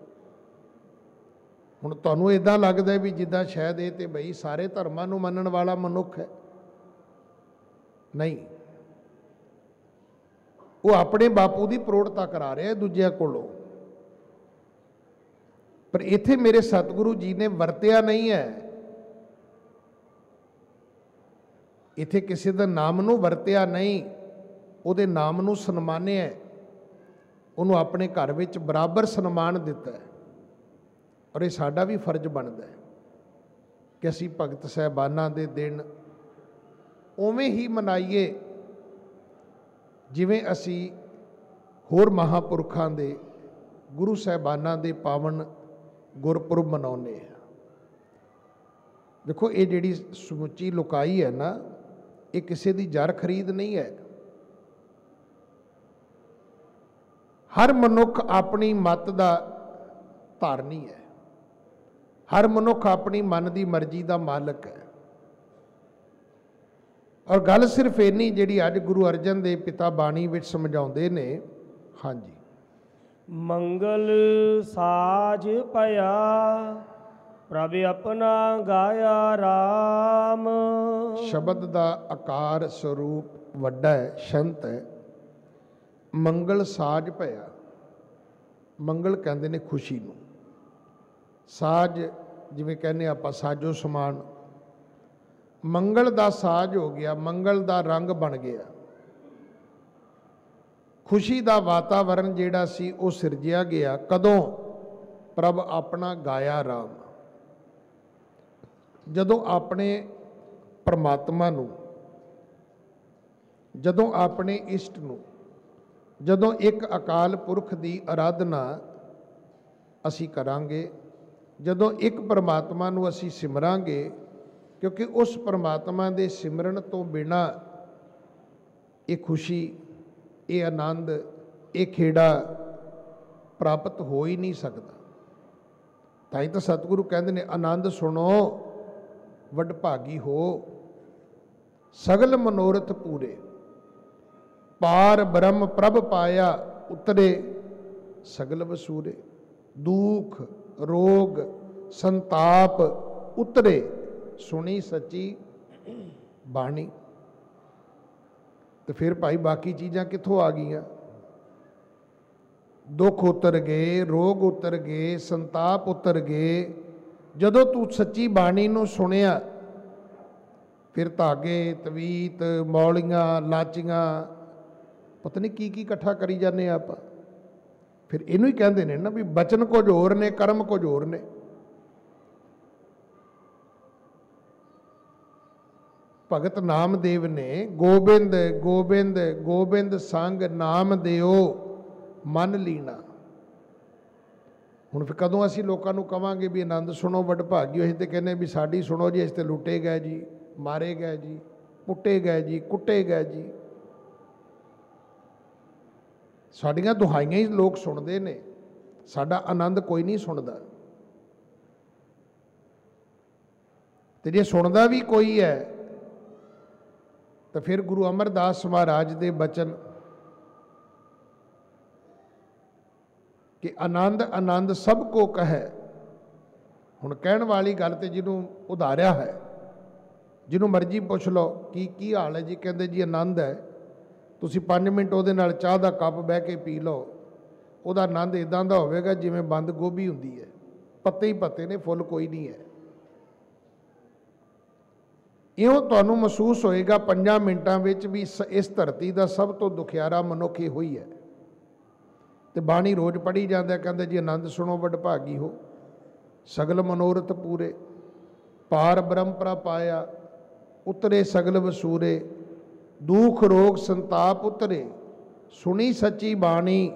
[SPEAKER 2] ਹੁਣ ਤੁਹਾਨੂੰ ਇਦਾਂ ਲੱਗਦਾ ਵੀ ਜਿੱਦਾਂ ਸ਼ਾਇਦ ਇਹ ਤੇ ਬਈ ਸਾਰੇ ਧਰਮਾਂ ਨੂੰ ਮੰਨਣ ਵਾਲਾ ਮਨੁੱਖ ਹੈ। ਨਹੀਂ, ਉਹ ਆਪਣੇ ਬਾਪੂ ਦੀ ਪ੍ਰੋੜਤਾ ਕਰਾ ਰਿਹਾ ਦੂਜਿਆਂ ਕੋਲੋਂ, ਪਰ ਇੱਥੇ ਮੇਰੇ ਸਤਿਗੁਰੂ ਜੀ ਨੇ ਵਰਤਿਆ ਨਹੀਂ ਹੈ। ਇੱਥੇ ਕਿਸੇ ਦਾ ਨਾਮ ਨੂੰ ਵਰਤਿਆ ਨਹੀਂ, ਉਹਦੇ ਨਾਮ ਨੂੰ ਸਨਮਾਨਿਆ, ਉਹਨੂੰ ਆਪਣੇ ਘਰ ਵਿੱਚ ਬਰਾਬਰ ਸਨਮਾਨ ਦਿੱਤਾ। ਔਰ ਇਹ ਸਾਡਾ ਵੀ ਫਰਜ਼ ਬਣਦਾ ਹੈ ਕਿ ਅਸੀਂ ਭਗਤ ਸਾਹਿਬਾਨਾਂ ਦੇ ਦਿਨ ਉਵੇਂ ਹੀ ਮਨਾਈਏ ਜਿਵੇਂ ਅਸੀਂ ਹੋਰ ਮਹਾਂਪੁਰਖਾਂ ਦੇ, ਗੁਰੂ ਸਾਹਿਬਾਨਾਂ ਦੇ ਪਾਵਨ ਗੁਰਪੁਰਬ ਮਨਾਉਂਦੇ ਹਾਂ। ਦੇਖੋ, ਇਹ ਜਿਹੜੀ ਸਮੁੱਚੀ ਲੁਕਾਈ ਹੈ ਨਾ, ਇਹ ਕਿਸੇ ਦੀ ਜਰ ਖਰੀਦ ਨਹੀਂ ਹੈ। ਹਰ ਮਨੁੱਖ ਆਪਣੀ ਮੱਤ ਦਾ ਧਾਰਨੀ ਹੈ, ਹਰ ਮਨੁੱਖ ਆਪਣੀ ਮਨ ਦੀ ਮਰਜ਼ੀ ਦਾ ਮਾਲਕ ਹੈ। ਔਰ ਗੱਲ ਸਿਰਫ ਇੰਨੀ ਜਿਹੜੀ ਅੱਜ ਗੁਰੂ ਅਰਜਨ ਦੇਵ ਪਿਤਾ ਬਾਣੀ ਵਿੱਚ ਸਮਝਾਉਂਦੇ ਨੇ। ਹਾਂਜੀ,
[SPEAKER 1] ਮੰਗਲ ਸਾਜ ਭਇਆ ਪ੍ਰਭ ਆਪਣਾ ਗਾਇਆ ਰਾਮ।
[SPEAKER 2] ਸ਼ਬਦ ਦਾ ਆਕਾਰ ਸਰੂਪ ਵੱਡਾ ਹੈ, ਸ਼ੰਤ ਹੈ। ਮੰਗਲ ਸਾਜ ਭਇਆ, ਮੰਗਲ ਕਹਿੰਦੇ ਨੇ ਖੁਸ਼ੀ ਨੂੰ। ਸਾਜ ਜਿਵੇਂ ਕਹਿੰਦੇ ਆਪਾਂ ਸਾਜੋ ਸਮਾਨ, ਮੰਗਲ ਦਾ ਸਾਜ ਹੋ ਗਿਆ, ਮੰਗਲ ਦਾ ਰੰਗ ਬਣ ਗਿਆ। ਖੁਸ਼ੀ ਦਾ ਵਾਤਾਵਰਨ ਜਿਹੜਾ ਸੀ ਉਹ ਸਿਰਜਿਆ ਗਿਆ। ਕਦੋਂ? ਪ੍ਰਭ ਆਪਣਾ ਗਾਇਆ ਰਾਮ। ਜਦੋਂ ਆਪਣੇ ਪਰਮਾਤਮਾ ਨੂੰ, ਜਦੋਂ ਆਪਣੇ ਇਸ਼ਟ ਨੂੰ, ਜਦੋਂ ਇੱਕ ਅਕਾਲ ਪੁਰਖ ਦੀ ਅਰਾਧਨਾ ਅਸੀਂ ਕਰਾਂਗੇ, ਜਦੋਂ ਇੱਕ ਪਰਮਾਤਮਾ ਨੂੰ ਅਸੀਂ ਸਿਮਰਾਂਗੇ, ਕਿਉਂਕਿ ਉਸ ਪਰਮਾਤਮਾ ਦੇ ਸਿਮਰਨ ਤੋਂ ਬਿਨਾਂ ਇਹ ਖੁਸ਼ੀ, ਇਹ ਆਨੰਦ, ਇਹ ਖੇੜਾ ਪ੍ਰਾਪਤ ਹੋ ਹੀ ਨਹੀਂ ਸਕਦਾ। ਤਾਂ ਹੀ ਤਾਂ ਸਤਿਗੁਰੂ ਕਹਿੰਦੇ ਨੇ, ਆਨੰਦ ਸੁਣੋ ਵਡਭਾਗੀ ਹੋ, ਸਗਲ ਮਨੋਰਥ ਪੂਰੇ। ਪਾਰ ਬ੍ਰਹਮ ਪ੍ਰਭ ਪਾਇਆ, ਉਤਰੇ ਸਗਲ ਵਸੂਰੇ। ਦੁੱਖ ਰੋਗ ਸੰਤਾਪ ਉਤਰੇ, ਸੁਣੀ ਸੱਚੀ ਬਾਣੀ। ਤੇ ਫਿਰ ਭਾਈ ਬਾਕੀ ਚੀਜ਼ਾਂ ਕਿੱਥੋਂ ਆ ਗਈਆਂ? ਦੁੱਖ ਉਤਰ ਗਏ, ਰੋਗ ਉਤਰ ਗਏ, ਸੰਤਾਪ ਉਤਰ ਗਏ। ਜਦੋਂ ਤੂੰ ਸੱਚੀ ਬਾਣੀ ਨੂੰ ਸੁਣਿਆ, ਫਿਰ ਧਾਗੇ, ਤਵੀਤ, ਮੌਲੀਆਂ, ਲਾਚੀਆਂ, ਪਤਾ ਨਹੀਂ ਕੀ ਕੀ ਇਕੱਠਾ ਕਰੀ ਜਾਂਦੇ ਆ ਆਪਾਂ। ਫਿਰ ਇਹਨੂੰ ਹੀ ਕਹਿੰਦੇ ਨੇ ਨਾ ਵੀ ਬਚਨ ਕੁਝ ਹੋਰ ਨੇ, ਕਰਮ ਕੁਝ ਹੋਰ ਨੇ। ਭਗਤ ਨਾਮਦੇਵ ਨੇ ਗੋਬਿੰਦ ਗੋਬਿੰਦ ਗੋਬਿੰਦ ਸੰਗ ਨਾਮ ਦਿਓ ਮਨ ਲੀਣਾ। ਹੁਣ ਫਿਰ ਕਦੋਂ ਅਸੀਂ ਲੋਕਾਂ ਨੂੰ ਕਵਾਂਗੇ ਵੀ ਆਨੰਦ ਸੁਣੋ ਵਡਭਾਗੀ? ਅਸੀਂ ਤੇ ਕਹਿੰਦੇ ਵੀ ਸਾਡੀ ਸੁਣੋ ਜੀ, ਅਸੀਂ ਤੇ ਲੁੱਟੇ ਗਏ ਜੀ, ਮਾਰੇ ਗਏ ਜੀ, ਪੁੱਟੇ ਗਏ ਜੀ, ਕੁੱਟੇ ਗਏ ਜੀ। ਸਾਡੀਆਂ ਦੁਹਾਈਆਂ ਹੀ ਲੋਕ ਸੁਣਦੇ ਨੇ, ਸਾਡਾ ਆਨੰਦ ਕੋਈ ਨਹੀਂ ਸੁਣਦਾ। ਤੇ ਜੇ ਸੁਣਦਾ ਵੀ ਕੋਈ ਹੈ ਤਾਂ ਫਿਰ ਗੁਰੂ ਅਮਰਦਾਸ ਮਹਾਰਾਜ ਦੇ ਬਚਨ ਕਿ ਆਨੰਦ ਆਨੰਦ ਸਭ ਕੋ ਕਹੈ। ਹੁਣ ਕਹਿਣ ਵਾਲੀ ਗੱਲ ਤੇ ਜਿਹਨੂੰ ਉਧਾਰਿਆ ਹੈ, ਜਿਹਨੂੰ ਮਰਜ਼ੀ ਪੁੱਛ ਲਓ ਕੀ ਕੀ ਹਾਲ ਹੈ ਜੀ, ਕਹਿੰਦੇ ਜੀ ਆਨੰਦ ਹੈ। ਤੁਸੀਂ ਪੰਜ ਮਿੰਟ ਉਹਦੇ ਨਾਲ ਚਾਹ ਦਾ ਕੱਪ ਬਹਿ ਕੇ ਪੀ ਲਓ, ਉਹਦਾ ਆਨੰਦ ਇਦਾਂ ਦਾ ਹੋਵੇਗਾ ਜਿਵੇਂ ਬੰਦ ਗੋਭੀ ਹੁੰਦੀ ਹੈ, ਪੱਤੇ ਹੀ ਪੱਤੇ ਨੇ, ਫੁੱਲ ਕੋਈ ਨਹੀਂ ਹੈ। ਇਉਂ ਤੁਹਾਨੂੰ ਮਹਿਸੂਸ ਹੋਏਗਾ ਪੰਜਾਂ ਮਿੰਟਾਂ ਵਿੱਚ ਵੀ ਇਸ ਧਰਤੀ ਦਾ ਸਭ ਤੋਂ ਦੁਖਿਆਰਾ ਮਨੁੱਖ ਇਹੋ ਹੀ ਹੈ। ਤੇ ਬਾਣੀ ਰੋਜ਼ ਪੜ੍ਹੀ ਜਾਂਦਾ, ਕਹਿੰਦੇ ਜੀ ਆਨੰਦ ਸੁਣੋ ਵਡਭਾਗੀ ਹੋ, ਸਗਲ ਮਨੋਰਥ ਪੂਰੇ, ਪਾਰ ਬ੍ਰਹਮ ਪ੍ਰਪਾਇਆ, ਉਤਰੇ ਸਗਲ ਵਸੂਰੇ, ਦੁਖ ਰੋਗ ਸੰਤਾਪ ਉਤਰੇ, ਸੁਣੀ ਸੱਚੀ ਬਾਣੀ।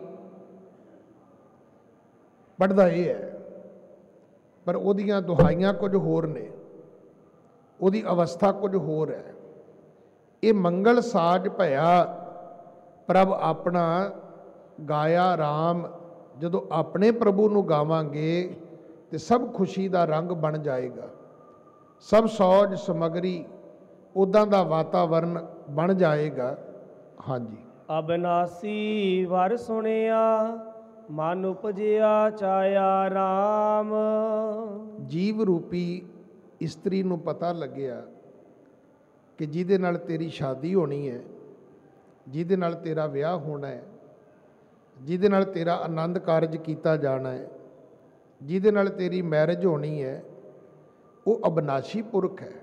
[SPEAKER 2] ਪੜ੍ਹਦਾ ਇਹ ਹੈ, ਪਰ ਉਹਦੀਆਂ ਦੁਹਾਈਆਂ ਕੁਝ ਹੋਰ ਨੇ, ਉਹਦੀ ਅਵਸਥਾ ਕੁਝ ਹੋਰ ਹੈ। ਇਹ ਮੰਗਲ ਸਾਜ ਭਇਆ ਪ੍ਰਭ ਆਪਣਾ ਗਾਇਆ ਰਾਮ। ਜਦੋਂ ਆਪਣੇ ਪ੍ਰਭੂ ਨੂੰ ਗਾਵਾਂਗੇ ਤੇ ਸਭ ਖੁਸ਼ੀ ਦਾ ਰੰਗ ਬਣ ਜਾਏਗਾ, ਸਭ ਸੌਜ ਸਮਗਰੀ ਉੱਦਾਂ ਦਾ ਵਾਤਾਵਰਨ ਬਣ ਜਾਏਗਾ। ਹਾਂਜੀ।
[SPEAKER 1] ਅਬਨਾਸੀ ਵਰ ਸੁਣਿਆ, ਮਨ ਉਪਜਿਆ ਚਾਇਆ ਰਾਮ।
[SPEAKER 2] ਜੀਵ ਰੂਪੀ ਇਸਤਰੀ ਨੂੰ ਪਤਾ ਲੱਗਿਆ ਕਿ ਜਿਹਦੇ ਨਾਲ ਤੇਰੀ ਸ਼ਾਦੀ ਹੋਣੀ ਹੈ, ਜਿਹਦੇ ਨਾਲ ਤੇਰਾ ਵਿਆਹ ਹੋਣਾ ਹੈ, ਜਿਹਦੇ ਨਾਲ ਤੇਰਾ ਆਨੰਦ ਕਾਰਜ ਕੀਤਾ ਜਾਣਾ ਹੈ, ਜਿਹਦੇ ਨਾਲ ਤੇਰੀ ਮੈਰਿਜ ਹੋਣੀ ਹੈ, ਉਹ ਅਬਨਾਸ਼ੀ ਪੁਰਖ ਹੈ।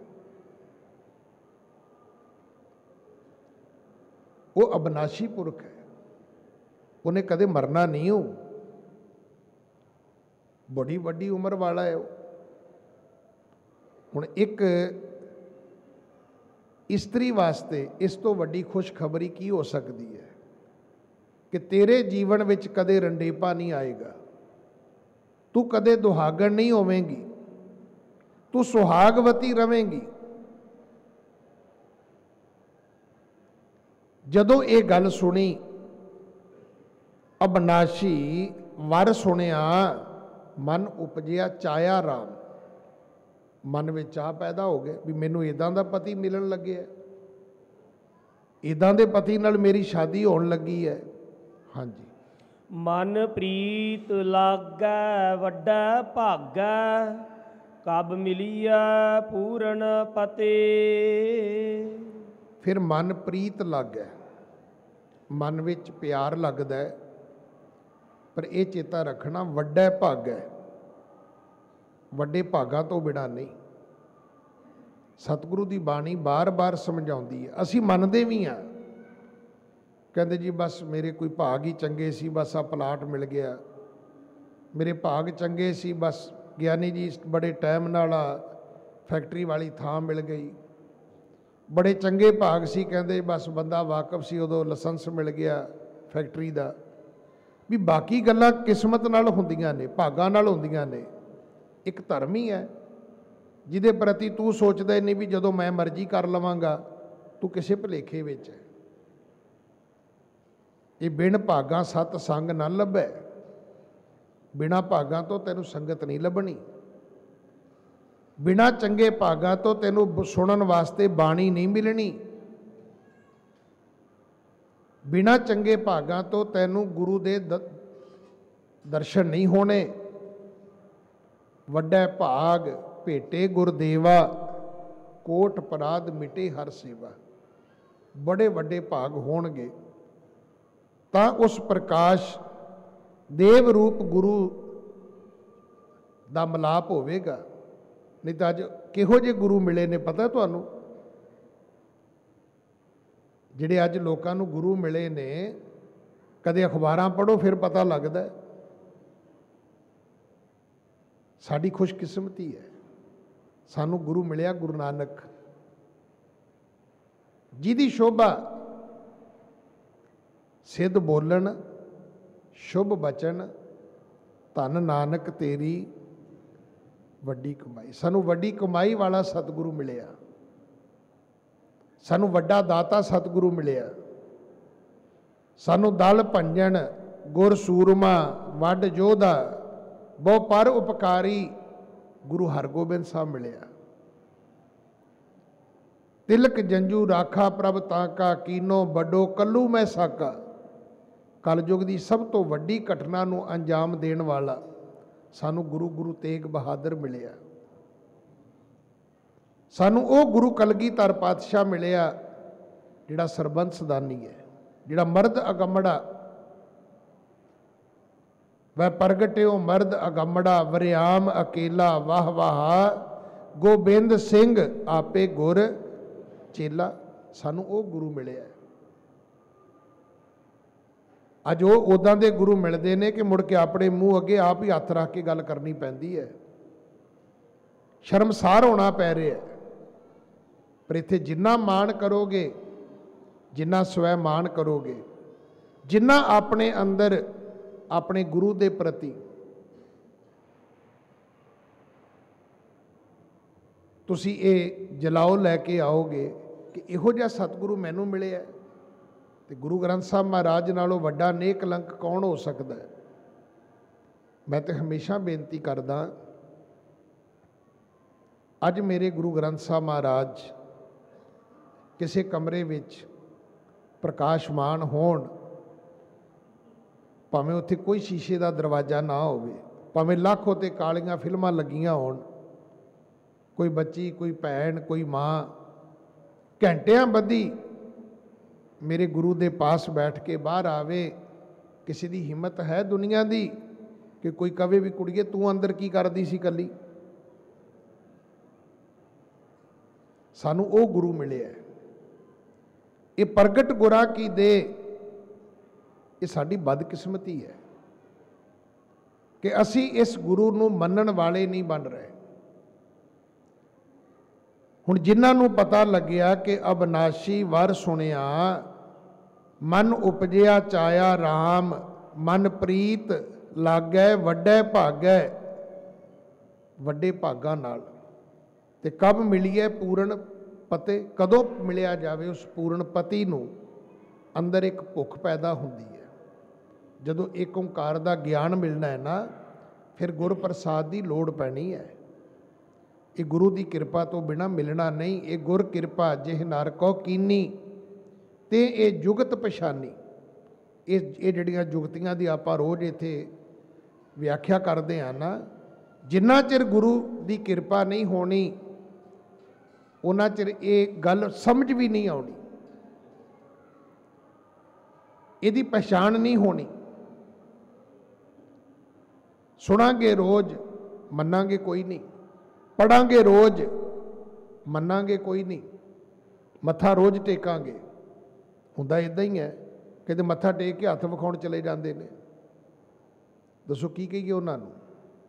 [SPEAKER 2] ਉਹ ਅਬਨਾਸ਼ੀ ਪੁਰਖ ਹੈ, ਉਹਨੇ ਕਦੇ ਮਰਨਾ ਨਹੀਂ। ਉਹ ਬੜੀ ਵੱਡੀ ਉਮਰ ਵਾਲਾ ਹੈ। ਹੁਣ ਇੱਕ ਇਸਤਰੀ ਵਾਸਤੇ ਇਸ ਤੋਂ ਵੱਡੀ ਖੁਸ਼ਖਬਰੀ ਕੀ ਹੋ ਸਕਦੀ ਹੈ ਕਿ ਤੇਰੇ ਜੀਵਨ ਵਿੱਚ ਕਦੇ ਰੰਡੇਪਾ ਨਹੀਂ ਆਏਗਾ, ਤੂੰ ਕਦੇ ਦੁਹਾਗਣ ਨਹੀਂ ਹੋਵੇਂਗੀ, ਤੂੰ ਸੁਹਾਗਵਤੀ ਰਵੇਂਗੀ। ਜਦੋਂ ਇਹ ਗੱਲ ਸੁਣੀ, ਅਬਨਾਸ਼ੀ ਵਰ ਸੁਣਿਆ, ਮਨ ਉਪਜਿਆ ਚਾਇਆ ਰਾਮ। ਮਨ ਵਿੱਚ ਚਾਹ ਪੈਦਾ ਹੋ ਗਿਆ ਵੀ ਮੈਨੂੰ ਇਦਾਂ ਦਾ ਪਤੀ ਮਿਲਣ ਲੱਗਿਆ, ਇਦਾਂ ਦੇ ਪਤੀ ਨਾਲ ਮੇਰੀ ਸ਼ਾਦੀ ਹੋਣ ਲੱਗੀ ਹੈ। ਹਾਂਜੀ।
[SPEAKER 1] ਮਨ ਪ੍ਰੀਤ ਲਾਗੈ ਵੱਡਾ ਭਾਗੈ, ਕਬ ਮਿਲੀਐ ਪੂਰਨ ਪਤੇ।
[SPEAKER 2] ਫਿਰ ਮਨ ਪ੍ਰੀਤ ਲੱਗੈ, ਮਨ ਵਿੱਚ ਪਿਆਰ ਲੱਗਦਾ ਹੈ, ਪਰ ਇਹ ਚੇਤਾ ਰੱਖਣਾ ਵੱਡਾ ਭਾਗ ਹੈ, ਵੱਡੇ ਭਾਗਾਂ ਤੋਂ ਬਿਨਾਂ ਨਹੀਂ। ਸਤਿਗੁਰੂ ਦੀ ਬਾਣੀ ਬਾਰ-ਬਾਰ ਸਮਝਾਉਂਦੀ ਹੈ। ਅਸੀਂ ਮੰਨਦੇ ਵੀ ਹਾਂ, ਕਹਿੰਦੇ ਜੀ ਬਸ ਮੇਰੇ ਕੋਈ ਭਾਗ ਹੀ ਚੰਗੇ ਸੀ, ਬਸ ਆ ਪਲਾਟ ਮਿਲ ਗਿਆ, ਮੇਰੇ ਭਾਗ ਚੰਗੇ ਸੀ, ਬਸ ਗਿਆਨੀ ਜੀ ਬੜੇ ਟਾਈਮ ਨਾਲ ਫੈਕਟਰੀ ਵਾਲੀ ਥਾਂ ਮਿਲ ਗਈ, ਬੜੇ ਚੰਗੇ ਭਾਗ ਸੀ, ਕਹਿੰਦੇ ਬਸ ਬੰਦਾ ਵਾਕਫ ਸੀ, ਉਦੋਂ ਲਾਇਸੈਂਸ ਮਿਲ ਗਿਆ ਫੈਕਟਰੀ ਦਾ। ਵੀ ਬਾਕੀ ਗੱਲਾਂ ਕਿਸਮਤ ਨਾਲ ਹੁੰਦੀਆਂ ਨੇ, ਭਾਗਾਂ ਨਾਲ ਹੁੰਦੀਆਂ ਨੇ। ਇੱਕ ਧਰਮ ਹੀ ਹੈ ਜਿਹਦੇ ਪ੍ਰਤੀ ਤੂੰ ਸੋਚਦਾ ਨਹੀਂ ਵੀ ਜਦੋਂ ਮੈਂ ਮਰਜ਼ੀ ਕਰ ਲਵਾਂਗਾ, ਤੂੰ ਕਿਸੇ ਭੁਲੇਖੇ ਵਿੱਚ ਹੈ। ਇਹ ਬਿਨ ਭਾਗਾਂ ਸਤ ਸੰਗ ਨਾ ਲੱਭੈ, ਬਿਨਾਂ ਭਾਗਾਂ ਤੋਂ ਤੈਨੂੰ ਸੰਗਤ ਨਹੀਂ ਲੱਭਣੀ, ਬਿਨਾਂ ਚੰਗੇ ਭਾਗਾਂ ਤੋਂ ਤੈਨੂੰ ਸੁਣਨ ਵਾਸਤੇ ਬਾਣੀ ਨਹੀਂ ਮਿਲਣੀ, ਬਿਨਾਂ ਚੰਗੇ ਭਾਗਾਂ ਤੋਂ ਤੈਨੂੰ ਗੁਰੂ ਦੇ ਦਰਸ਼ਨ ਨਹੀਂ ਹੋਣੇ। ਵੱਡਾ ਭਾਗ ਭੇਟੇ ਗੁਰਦੇਵਾ, ਕੋਟ ਅਪਰਾਧ ਮਿਟੇ ਹਰ ਸੇਵਾ। ਬੜੇ ਵੱਡੇ ਭਾਗ ਹੋਣਗੇ ਤਾਂ ਉਸ ਪ੍ਰਕਾਸ਼ ਦੇਵ ਰੂਪ ਗੁਰੂ ਦਾ ਮਿਲਾਪ ਹੋਵੇਗਾ। ਨਹੀਂ ਤਾਂ ਅੱਜ ਕਿਹੋ ਜਿਹੇ ਗੁਰੂ ਮਿਲੇ ਨੇ ਪਤਾ ਤੁਹਾਨੂੰ? ਜਿਹੜੇ ਅੱਜ ਲੋਕਾਂ ਨੂੰ ਗੁਰੂ ਮਿਲੇ ਨੇ, ਕਦੇ ਅਖਬਾਰਾਂ ਪੜ੍ਹੋ ਫਿਰ ਪਤਾ ਲੱਗਦਾ। ਸਾਡੀ ਖੁਸ਼ਕਿਸਮਤੀ ਹੈ, ਸਾਨੂੰ ਗੁਰੂ ਮਿਲਿਆ ਗੁਰੂ ਨਾਨਕ, ਜਿਹਦੀ ਸ਼ੋਭਾ ਸਿੱਧ ਬੋਲਣ, ਸ਼ੁਭ ਬਚਨ, ਧੰਨ ਨਾਨਕ ਤੇਰੀ ਵੱਡੀ ਕਮਾਈ। ਸਾਨੂੰ ਵੱਡੀ ਕਮਾਈ ਵਾਲਾ ਸਤਿਗੁਰੂ ਮਿਲਿਆ, ਸਾਨੂੰ ਵੱਡਾ ਦਾਤਾ ਸਤਿਗੁਰੂ ਮਿਲਿਆ, ਸਾਨੂੰ ਦਲ ਭੰਜਨ ਗੁਰ ਸੂਰਮਾ ਵੱਡ ਯੋਧਾ ਬਹੁ ਪਰ ਉਪਕਾਰੀ ਗੁਰੂ ਹਰਗੋਬਿੰਦ ਸਾਹਿਬ ਮਿਲਿਆ। ਤਿਲਕ ਜੰਜੂ ਰਾਖਾ ਪ੍ਰਭ ਤਾਂ ਕਾ ਕੀਨੋ ਵੱਡੋ ਕੱਲੂ ਮੈਂ ਸਾਕਾ। ਕਲਯੁਗ ਦੀ ਸਭ ਤੋਂ ਵੱਡੀ ਘਟਨਾ ਨੂੰ ਅੰਜਾਮ ਦੇਣ ਵਾਲਾ ਸਾਨੂੰ ਗੁਰੂ ਗੁਰੂ ਤੇਗ ਬਹਾਦਰ ਮਿਲਿਆ। ਸਾਨੂੰ ਉਹ ਗੁਰੂ ਕਲਗੀਧਰ ਪਾਤਸ਼ਾਹ ਮਿਲਿਆ ਜਿਹੜਾ ਸਰਬੰਸ ਦਾਨੀ ਹੈ, ਜਿਹੜਾ ਮਰਦ ਅਗੰਮੜਾ वह प्रगट्यो मर्द अगमड़ा वरियाम अकेला वाह वाह गोबिंद सिंह आपे गुर चेला। सानू वो गुरु मिले। अज वो उदां दे गुरु मिलते हैं कि मुड़ के अपने मूँह अगे आप ही हथ रख के गल करनी पैंदी है, शर्मसार होना पै रहा है। पर इत्थे जिन्ना मान करोगे, जिन्ना स्वैमान करोगे, जिन्ना अपने अंदर अपने गुरु के प्रति तुसी ये जलाओ लैके आओगे कि इहो जिहा सतगुरु मैनू मिले है, तो गुरु ग्रंथ साहब महाराज नालों वड्डा नेक कलंक कौन हो सकता है। मैं तो हमेशा बेनती करदा, अज मेरे गुरु ग्रंथ साहब महाराज किसी कमरे विच प्रकाशमान होण, भावें उत्थे कोई शीशे का दरवाजा ना होवे, भावें लाख उत्ते कालियां फिल्मां लगियां होण, कोई बच्ची कोई भैन कोई माँ घंटियां बधी मेरे गुरु के पास बैठ के बाहर आवे, किसी की हिम्मत है दुनिया की कि कोई कहे भी कुड़िए तू अंदर की करदी सी कली। सानू वो गुरु मिले है। ये प्रगट गुरा की दे, ये साडी बदकिस्मती है कि असी इस गुरु नू मनण वाले नहीं बन रहे। हुण जिन्हां पता लग्या कि अबनाशी वर सुनिया मन उपजिया चाया राम मन प्रीत लागै वड्डे भागै, वड्डे भागां नाल ते कब मिलिए पूर्ण पते, कदों मिलिया जावे उस पूर्ण पति नू। अंदर एक भुख पैदा हुंदी है, जदों एक ओंकार दा ज्ञान मिलना है ना, फिर गुर प्रसाद की लोड़ पैनी है। ये गुरु की किरपा तो बिना मिलना नहीं। ये गुर किरपा जिह नर को कीनी ते ये जुगत पछानी। ये ये जिहड़ियां जुगतियां दी आपां रोज़ इत्थे व्याख्या करते हैं ना, जिन्ना चिर गुरु की किरपा नहीं होनी उन्ना चिर ये गल समझ भी नहीं आनी, यदी पहचान नहीं होनी। सुनांगे रोज़ मनांगे कोई नहीं, पढ़ांगे रोज़ मनांगे कोई नहीं, मत्था रोज़ टेकांगे। हुंदा इदां ही है, किते मत्था टेक के हथ विखाउण चले जाते हैं। दसो की कहिए उन्हां नूं।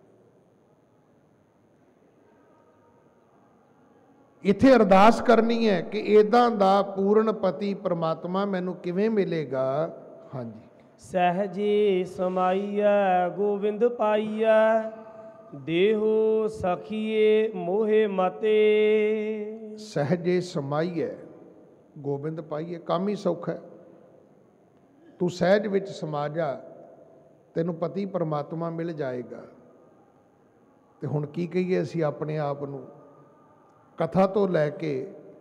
[SPEAKER 2] इत्थे अरदास करनी है कि इदां दा पूर्ण पति परमात्मा मैनू किवें मिलेगा। हाँ जी।
[SPEAKER 1] सहजे समाइया गोविंद पाइया देहो सखिए मोहे मते।
[SPEAKER 2] सहजे समाइए गोबिंद पाइए, काम ही सौखा है। तू सहज विच समा जा, तेनू पति परमात्मा मिल जाएगा। तो हुण की कहिए असी अपने आप नू, कथा तो लैके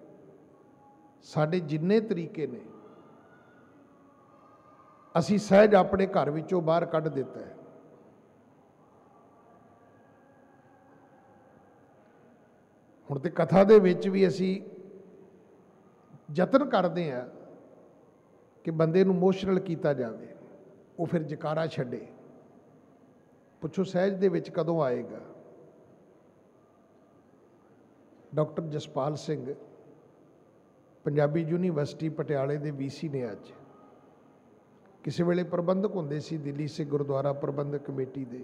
[SPEAKER 2] साडे जिन्ने तरीके ने असी सहज अपने घर विचों बाहर कढ़ दिता है। हुण ते कथा दे विच भी असी यतन करते हैं कि बंदे नूं इमोशनल किया जाए, वो फिर जकारा छड्डे। पुछो सहज दे विच कदों आएगा। डॉक्टर जसपाल सिंह पंजाबी यूनीवर्सिटी पटियाले दे वी सी ने अज किसी वेले प्रबंधक होंदे सी दिल्ली से गुरुद्वारा प्रबंधक कमेटी दे।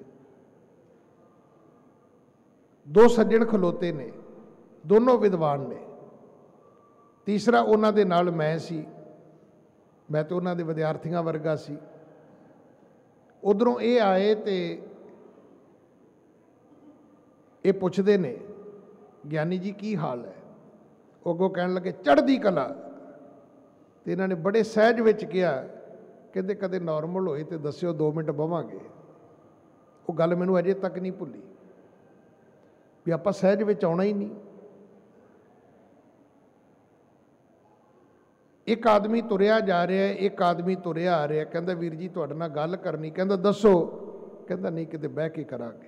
[SPEAKER 2] दो सज्जण खलोते ने, दोनों विद्वान ने, तीसरा उन्हां दे नाल मैं सी, मैं तो उन्हां दे विद्यार्थियों वर्गा सी। उधरों ये आए तो ये पुछदे ने ज्ञानी जी की हाल है। अगों कहन लगे चढ़दी कला। तो इन्होंने बड़े सहज विच कहा, कहते कदे नॉर्मल होए तो दस्यो, दो मिनट बवांगे। वो गल मैनूं अजे तक नहीं भुली भी आपां सहज विच आउणा ही नहीं। एक आदमी तुरिया जा रहा है, एक आदमी तुरिया आ रहा, कहता वीर जी तुहाडे नाल गल करनी। कहता दसो। कहता नहीं किते बह के करांगे।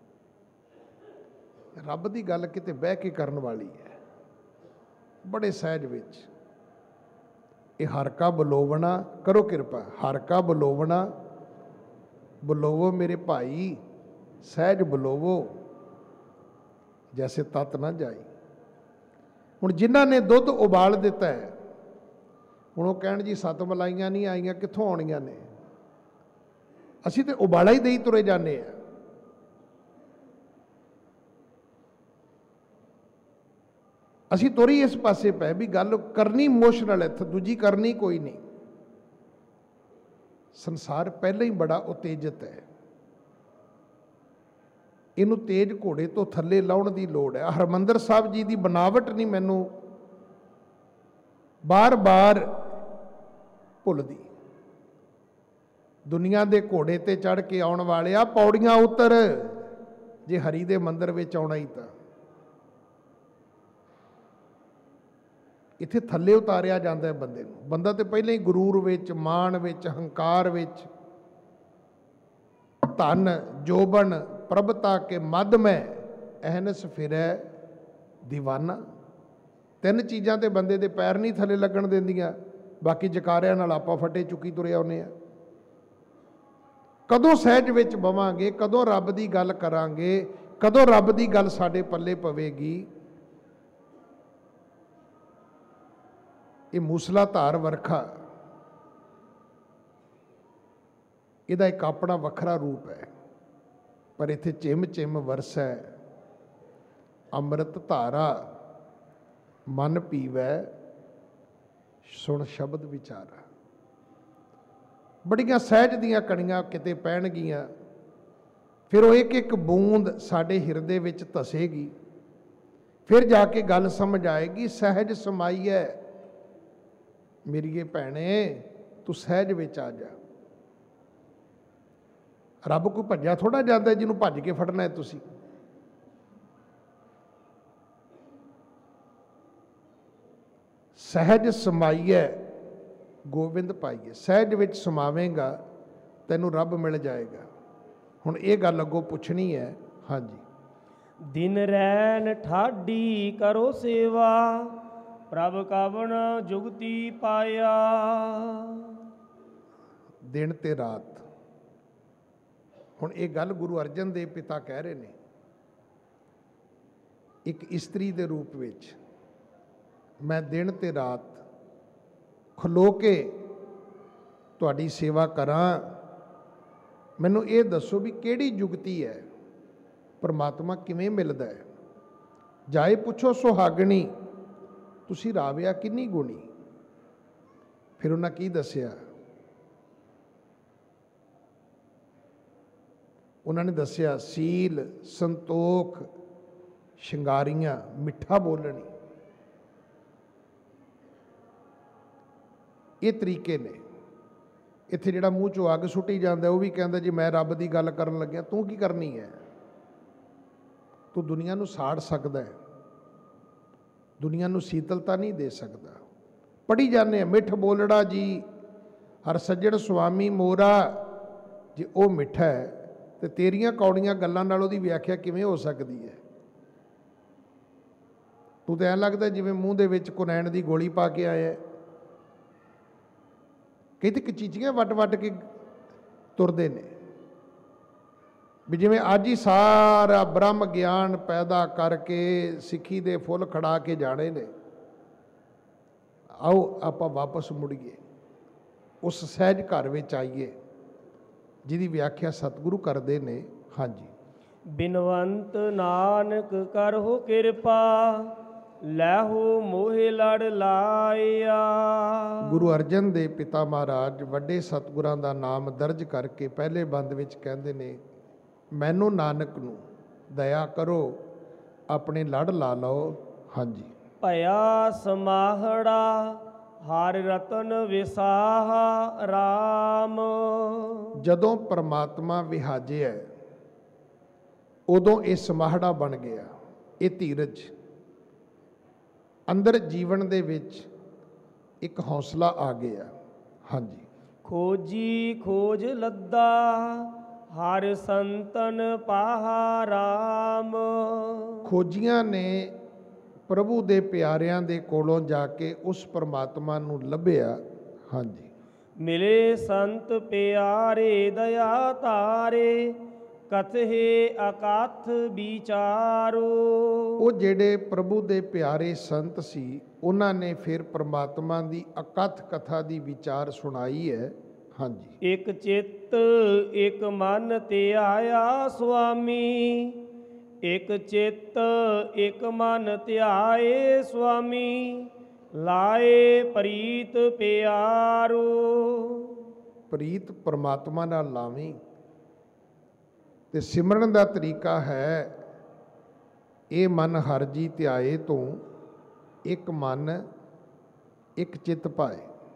[SPEAKER 2] रब की गल किते बह के करन वाली है, बड़े सहज विच। ये हर का बलोवना, करो किरपा, हर का बलोवना ਬੁਲੋਵੋ ਮੇਰੇ ਭਾਈ ਸਹਿਜ ਬੁਲੋਵੋ ਜੈਸੇ ਤਤ ਨਾ ਜਾਈ। ਹੁਣ ਜਿਨ੍ਹਾਂ ਨੇ ਦੁੱਧ ਉਬਾਲ ਦਿੱਤਾ ਹੈ, ਹੁਣ ਉਹ ਕਹਿਣ ਜੀ ਸੱਤ ਮਲਾਈਆਂ ਨਹੀਂ ਆਈਆਂ, ਕਿੱਥੋਂ ਆਉਣੀਆਂ ਨੇ? ਅਸੀਂ ਤੇ ਉਬਾਲਾ ਹੀ ਦੇਈ ਤੁਰੇ ਜਾਂਦੇ ਆ। ਅਸੀਂ ਤੁਰੀ ਇਸ ਪਾਸੇ ਪਏ ਵੀ ਗੱਲ ਕਰਨੀ ਇਮੋਸ਼ਨਲ ਹੈ, ਦੂਜੀ ਕਰਨੀ ਕੋਈ ਨਹੀਂ। ਸੰਸਾਰ ਪਹਿਲਾਂ ਹੀ ਬੜਾ ਉਤੇਜਿਤ ਹੈ, ਇਹਨੂੰ ਤੇਜ਼ ਘੋੜੇ ਤੋਂ ਥੱਲੇ ਲਾਉਣ ਦੀ ਲੋੜ ਹੈ। ਹਰਿਮੰਦਰ ਸਾਹਿਬ ਜੀ ਦੀ ਬਣਾਵਟ ਨਹੀਂ ਮੈਨੂੰ ਬਾਰ-ਬਾਰ ਭੁੱਲਦੀ। ਦੁਨੀਆ ਦੇ ਘੋੜੇ ਤੇ ਚੜ੍ਹ ਕੇ ਆਉਣ ਵਾਲਿਆ ਪੌੜੀਆਂ ਉਤਰ, ਜੇ ਹਰੀ ਦੇ ਮੰਦਰ ਵਿੱਚ ਆਉਣਾ ਹੀ ਤਾਂ ਇੱਥੇ ਥੱਲੇ ਉਤਾਰਿਆ ਜਾਂਦਾ ਹੈ ਬੰਦੇ ਨੂੰ। ਬੰਦਾ ਤੇ ਪਹਿਲਾਂ ਹੀ ਗਰੂਰ ਵਿੱਚ, ਮਾਣ ਵਿੱਚ, ਹੰਕਾਰ ਵਿੱਚ, ਧਨ ਜੋਬਨ ਪ੍ਰਭਤਾ ਕੇ ਮੱਧ ਮੈਂ ਅਹਨਸ ਫਿਰੈ ਦੀਵਾਨਾ। ਤਿੰਨ ਚੀਜ਼ਾਂ ਤੇ ਬੰਦੇ ਦੇ ਪੈਰ ਨਹੀਂ ਥੱਲੇ ਲੱਗਣ ਦਿੰਦੀਆਂ, ਬਾਕੀ ਜਕਾਰਿਆਂ ਨਾਲ ਆਪਾਂ ਫੱਟੇ ਚੁੱਕੀ ਤੁਰੇ ਆਉਂਦੇ ਆ। ਕਦੋਂ ਸਹਿਜ ਵਿੱਚ ਬਵਾਂਗੇ, ਕਦੋਂ ਰੱਬ ਦੀ ਗੱਲ ਕਰਾਂਗੇ, ਕਦੋਂ ਰੱਬ ਦੀ ਗੱਲ ਸਾਡੇ ਪੱਲੇ ਪਵੇਗੀ? ਇਹ ਮੂਸਲਾਧਾਰ ਵਰਖਾ, ਇਹਦਾ ਇੱਕ ਆਪਣਾ ਵੱਖਰਾ ਰੂਪ ਹੈ, ਪਰ ਇੱਥੇ ਚਿਮ ਚਿਮ ਵਰਸੈ ਅੰਮ੍ਰਿਤ ਧਾਰਾ, ਮਨ ਪੀਵੈ ਸੁਣ ਸ਼ਬਦ ਵਿਚਾਰਾ। ਬੜੀਆਂ ਸਹਿਜ ਦੀਆਂ ਕਣੀਆਂ ਕਿਤੇ ਪੈਣਗੀਆਂ, ਫਿਰ ਉਹ ਇੱਕ ਇੱਕ ਬੂੰਦ ਸਾਡੇ ਹਿਰਦੇ ਵਿੱਚ ਧਸੇਗੀ, ਫਿਰ ਜਾ ਕੇ ਗੱਲ ਸਮਝ ਆਏਗੀ। ਸਹਿਜ ਸਮਾਈ ਹੈ ਮੇਰੀਏ ਭੈਣੇ, ਤੂੰ ਸਹਿਜ ਵਿੱਚ ਆ ਜਾ। ਰੱਬ ਕੋਈ ਭੱਜਿਆ ਥੋੜਾ ਜਾਂਦਾ ਜਿਹਨੂੰ ਭੱਜ ਕੇ ਫੜਨਾ ਹੈ ਤੁਸੀਂ। ਸਹਿਜ ਸਮਾਈਐ ਗੋਬਿੰਦ ਪਾਈਏ। ਸਹਿਜ ਵਿੱਚ ਸਮਾਵੇਂਗਾ ਤੈਨੂੰ ਰੱਬ ਮਿਲ ਜਾਏਗਾ। ਹੁਣ ਇਹ ਗੱਲ ਅੱਗੋਂ ਪੁੱਛਣੀ ਹੈ। ਹਾਂਜੀ,
[SPEAKER 1] ਦਿਨ ਰੈਨ ਠਾਡੀ ਕਰੋ ਸੇਵਾ, ਪ੍ਰਭ ਕਵਨ ਜੁਗਤੀ ਪਾਇਆ।
[SPEAKER 2] ਦਿਨ ਤੇ ਰਾਤ, ਹੁਣ ਇਹ ਗੱਲ ਗੁਰੂ ਅਰਜਨ ਦੇਵ ਪਿਤਾ ਕਹਿ ਰਹੇ ਨੇ। ਇੱਕ ਇਸਤਰੀ ਦੇ ਰੂਪ ਵਿੱਚ ਮੈਂ ਦਿਨ ਤੇ ਰਾਤ ਖਲੋ ਕੇ ਤੁਹਾਡੀ ਸੇਵਾ ਕਰਾਂ। ਮੈਨੂੰ ਇਹ ਦੱਸੋ ਵੀ ਕਿਹੜੀ ਜੁਗਤੀ ਹੈ, ਪਰਮਾਤਮਾ ਕਿਵੇਂ ਮਿਲਦਾ ਹੈ? ਜਾਏ ਪੁੱਛੋ ਸੁਹਾਗਣੀ, ਤੁਸੀਂ ਰਾਵਿਆ ਕਿੰਨੀ ਗੁਣੀ। ਫਿਰ ਉਹਨਾਂ ਕੀ ਦੱਸਿਆ? ਉਹਨਾਂ ਨੇ ਦੱਸਿਆ ਸੀਲ ਸੰਤੋਖ ਸ਼ਿੰਗਾਰੀਆਂ, ਮਿੱਠਾ ਬੋਲਣੀ। ਇਹ ਤਰੀਕੇ ਨੇ। ਇੱਥੇ ਜਿਹੜਾ ਮੂੰਹ ਚੋਂ ਅੱਗ ਸੁੱਟੀ ਜਾਂਦਾ ਉਹ ਵੀ ਕਹਿੰਦਾ ਜੀ ਮੈਂ ਰੱਬ ਦੀ ਗੱਲ ਕਰਨ ਲੱਗਿਆ। ਤੂੰ ਕੀ ਕਰਨੀ ਹੈ? ਤੂੰ ਦੁਨੀਆ ਨੂੰ ਸਾੜ ਸਕਦਾ ਹੈ, ਦੁਨੀਆ ਨੂੰ ਸੀਤਲਤਾ ਨਹੀਂ ਦੇ ਸਕਦਾ। ਪੜ੍ਹੀ ਜਾਂਦੇ ਆ ਮਿੱਠ ਬੋਲੜਾ ਜੀ ਹਰ ਸੱਜਣ ਸੁਆਮੀ ਮੋਰਾ। ਜੇ ਉਹ ਮਿੱਠਾ ਹੈ ਤੇ ਤੇਰੀਆਂ ਕੌੜੀਆਂ ਗੱਲਾਂ ਨਾਲ ਉਹਦੀ ਵਿਆਖਿਆ ਕਿਵੇਂ ਹੋ ਸਕਦੀ ਹੈ? ਤੂੰ ਤਾਂ ਐਂ ਲੱਗਦਾ ਜਿਵੇਂ ਮੂੰਹ ਦੇ ਵਿੱਚ ਕੁਨੈਣ ਦੀ ਗੋਲੀ ਪਾ ਕੇ ਆਇਆ। ਕਈ ਤੇ ਕਚੀਚੀਆਂ ਵੱਟ ਵੱਟ ਕੇ ਤੁਰਦੇ ਨੇ ਵੀ ਜਿਵੇਂ ਅੱਜ ਹੀ ਸਾਰਾ ਬ੍ਰਹਮ ਗਿਆਨ ਪੈਦਾ ਕਰਕੇ ਸਿੱਖੀ ਦੇ ਫੁੱਲ ਖੜਾ ਕੇ ਜਾਣੇ ਨੇ। ਆਓ ਆਪਾਂ ਵਾਪਸ ਮੁੜੀਏ, ਉਸ ਸਹਿਜ ਘਰ ਵਿੱਚ ਆਈਏ ਜਿਹਦੀ ਵਿਆਖਿਆ ਸਤਿਗੁਰੂ ਕਰਦੇ ਨੇ। ਹਾਂਜੀ,
[SPEAKER 1] ਬਿਨਵੰਤ ਨਾਨਕ ਕਰਹੁ ਕਿਰਪਾ, ਲੈਹੋ ਮੋਹਿ ਲੜ ਲਾਇਆ।
[SPEAKER 2] ਗੁਰੂ ਅਰਜਨ ਦੇਵ ਪਿਤਾ ਮਹਾਰਾਜ ਵੱਡੇ ਸਤਿਗੁਰਾਂ ਦਾ ਨਾਮ ਦਰਜ ਕਰਕੇ ਪਹਿਲੇ ਬੰਦ ਵਿੱਚ ਕਹਿੰਦੇ ਨੇ, ਮੈਨੂੰ ਨਾਨਕ ਨੂੰ ਦਇਆ ਕਰੋ, ਆਪਣੇ ਲੜ ਲਾ ਲਓ। ਹਾਂਜੀ,
[SPEAKER 1] ਭਇਆ ਸਮਾਹੜਾ ਹਰਿ ਰਤਨ ਵਿਸਾਹਾ ਰਾਮ।
[SPEAKER 2] ਜਦੋਂ ਪਰਮਾਤਮਾ ਵਿਹਾਜਿਆ ਉਦੋਂ ਇਹ ਸਮਾਹੜਾ ਬਣ ਗਿਆ। ਇਹ ਧੀਰਜ ਅੰਦਰ ਜੀਵਨ ਦੇ ਵਿੱਚ ਇੱਕ ਹੌਸਲਾ ਆ ਗਿਆ। ਹਾਂਜੀ,
[SPEAKER 1] ਖੋਜੀ ਖੋਜ ਲੱਦਾ ਹਰਿ ਸੰਤਨ ਪਾਹਾ ਰਾਮ।
[SPEAKER 2] ਖੋਜੀਆਂ ਨੇ ਪ੍ਰਭੂ ਦੇ ਪਿਆਰਿਆਂ ਦੇ ਕੋਲੋਂ ਜਾ ਕੇ ਉਸ ਪਰਮਾਤਮਾ ਨੂੰ ਲੱਭਿਆ। ਹਾਂਜੀ,
[SPEAKER 1] ਮਿਲੇ ਸੰਤ ਪਿਆਰੇ ਦਇਆ ਧਾਰੇ, ਕਥੇ ਅਕਥ ਵਿਚਾਰੋ।
[SPEAKER 2] ਉਹ ਜਿਹੜੇ ਪ੍ਰਭੂ ਦੇ ਪਿਆਰੇ ਸੰਤ ਸੀ, ਉਹਨਾਂ ਨੇ ਫਿਰ ਪ੍ਰਮਾਤਮਾ ਦੀ ਅਕਥ ਕਥਾ ਦੀ ਵਿਚਾਰ ਸੁਣਾਈ ਹੈ। ਹਾਂਜੀ।
[SPEAKER 1] ਇਕ ਚਿੱਤ ਇਕ ਮਨ ਧਿਆਇਆ ਸੁਆਮੀ, ਇਕ ਚਿੱਤ ਇਕ ਮਨ ਧਿਆਏ ਸੁਆਮੀ, ਲਾਏ ਪ੍ਰੀਤ ਪਿਆਰੋ।
[SPEAKER 2] ਪ੍ਰੀਤ ਪਰਮਾਤਮਾ ਨਾਲ ਲਾਵੀਂ। ਤੇ ਸਿਮਰਨ ਦਾ ਤਰੀਕਾ ਹੈ, ਇਹ ਮਨ ਹਰਿ ਜੀ ਧਿਆਏ ਤੋਂ ਇੱਕ ਮਨ ਇੱਕ ਚਿੱਤ ਪਾਏ।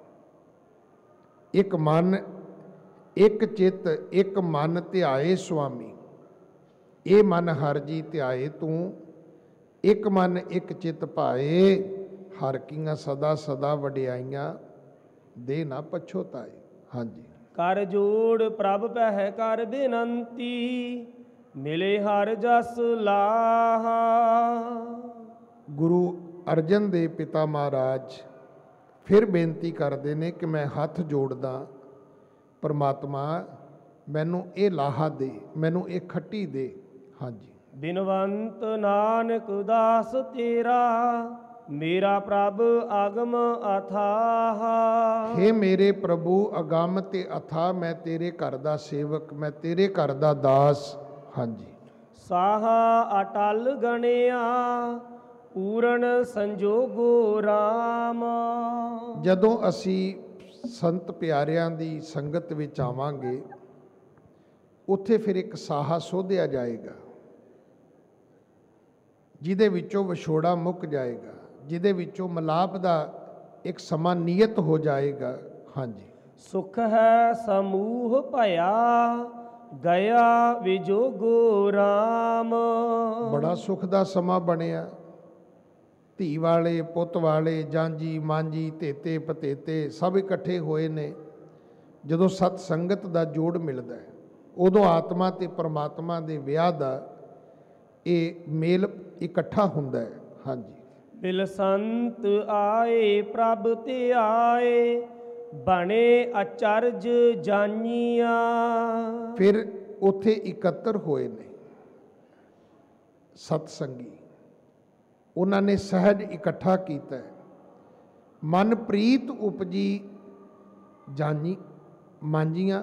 [SPEAKER 2] ਇੱਕ ਮਨ ਇੱਕ ਚਿੱਤ ਇੱਕ ਮਨ ਧਿਆਏ ਸੁਆਮੀ। ਇਹ ਮਨ ਹਰਿ ਜੀ ਧਿਆਏ ਤੂੰ ਇੱਕ ਮਨ ਇੱਕ ਚਿੱਤ ਪਾਏ, ਹਰਿ ਕੀਆਂ ਸਦਾ ਸਦਾ ਵਡਿਆਈਆਂ ਦੇ ਨਾ ਪਛੋਤਾਏ। ਹਾਂਜੀ।
[SPEAKER 1] ਕਰ ਜੋੜ ਪ੍ਰਭ ਪਹਿ ਕਰ ਬੇਨੰਤੀ, ਮਿਲੇ ਹਰ ਜਸ ਲਾਹਾ।
[SPEAKER 2] ਗੁਰੂ ਅਰਜਨ ਦੇ ਪਿਤਾ ਮਹਾਰਾਜ ਫਿਰ ਬੇਨਤੀ ਕਰਦੇ ਨੇ ਕਿ ਮੈਂ ਹੱਥ ਜੋੜਦਾ, ਪਰਮਾਤਮਾ ਮੈਨੂੰ ਇਹ ਲਾਹਾ ਦੇ, ਮੈਨੂੰ ਇਹ ਖੱਟੀ ਦੇ। ਹਾਂਜੀ।
[SPEAKER 1] ਬਿਨਵੰਤ ਨਾਨਕ ਦਾਸ ਤੇਰਾ, ਮੇਰਾ ਪ੍ਰਭ ਅਗਮ ਅਥਾਹ।
[SPEAKER 2] ਹੇ ਮੇਰੇ ਪ੍ਰਭੂ ਅਗੰਮ ਤੇ ਅਥਾਹ, ਮੈਂ ਤੇਰੇ ਘਰ ਦਾ ਸੇਵਕ, ਮੈਂ ਤੇਰੇ ਘਰ ਦਾ ਦਾਸ। ਹਾਂਜੀ।
[SPEAKER 1] ਸਾਹਾ ਅਟਲ ਗਣਿਆ, ਪੂਰਨ ਸੰਜੋਗੋ ਰਾਮ।
[SPEAKER 2] ਜਦੋਂ ਅਸੀਂ ਸੰਤ ਪਿਆਰਿਆਂ ਦੀ ਸੰਗਤ ਵਿੱਚ ਆਵਾਂਗੇ, ਉੱਥੇ ਫਿਰ ਇੱਕ ਸਾਹਾ ਸੋਧਿਆ ਜਾਏਗਾ, ਜਿਹਦੇ ਵਿੱਚੋਂ ਵਿਛੋੜਾ ਮੁੱਕ ਜਾਏਗਾ, ਜਿਹਦੇ ਵਿੱਚੋਂ ਮਿਲਾਪ ਦਾ ਇੱਕ ਸਮਾਂ ਨਿਯਤ ਹੋ ਜਾਏਗਾ। ਹਾਂਜੀ।
[SPEAKER 1] ਸੁਖ ਹੈ ਸਮੂਹ ਭਇਆ, ਗਿਆ ਵਿਜੋਗੋ ਰਾਮ।
[SPEAKER 2] ਬੜਾ ਸੁਖ ਦਾ ਸਮਾਂ ਬਣਿਆ। ਧੀ ਵਾਲੇ, ਪੁੱਤ ਵਾਲੇ, ਜਾਂਜੀ ਮਾਂਜੀ, ਤੇਤੇ ਪਤੇਤੇ ਸਭ ਇਕੱਠੇ ਹੋਏ ਨੇ। ਜਦੋਂ ਸਤ ਸੰਗਤ ਦਾ ਜੋੜ ਮਿਲਦਾ ਹੈ, ਉਦੋਂ ਆਤਮਾ ਤੇ ਪਰਮਾਤਮਾ ਦੇ ਵਿਆਹ ਦਾ ਇਹ ਮੇਲ ਇਕੱਠਾ ਹੁੰਦਾ ਹੈ। ਹਾਂਜੀ।
[SPEAKER 1] ਬਿਲ ਸੰਤ ਆਏ ਪ੍ਰਭ ਤੇ ਆਏ, ਬਣੇ ਅਚਰਜ ਜਾਨੀਆਂ।
[SPEAKER 2] ਫਿਰ ਉੱਥੇ ਇਕੱਤਰ ਹੋਏ ਨੇ ਸਤ ਸੰਗੀ, ਉਹਨਾਂ ਨੇ ਸਹਿਜ ਇਕੱਠਾ ਕੀਤਾ ਹੈ। ਮਨ ਪ੍ਰੀਤ ਉਪਜੀ ਜਾਨੀ ਮਾਂਜੀਆਂ।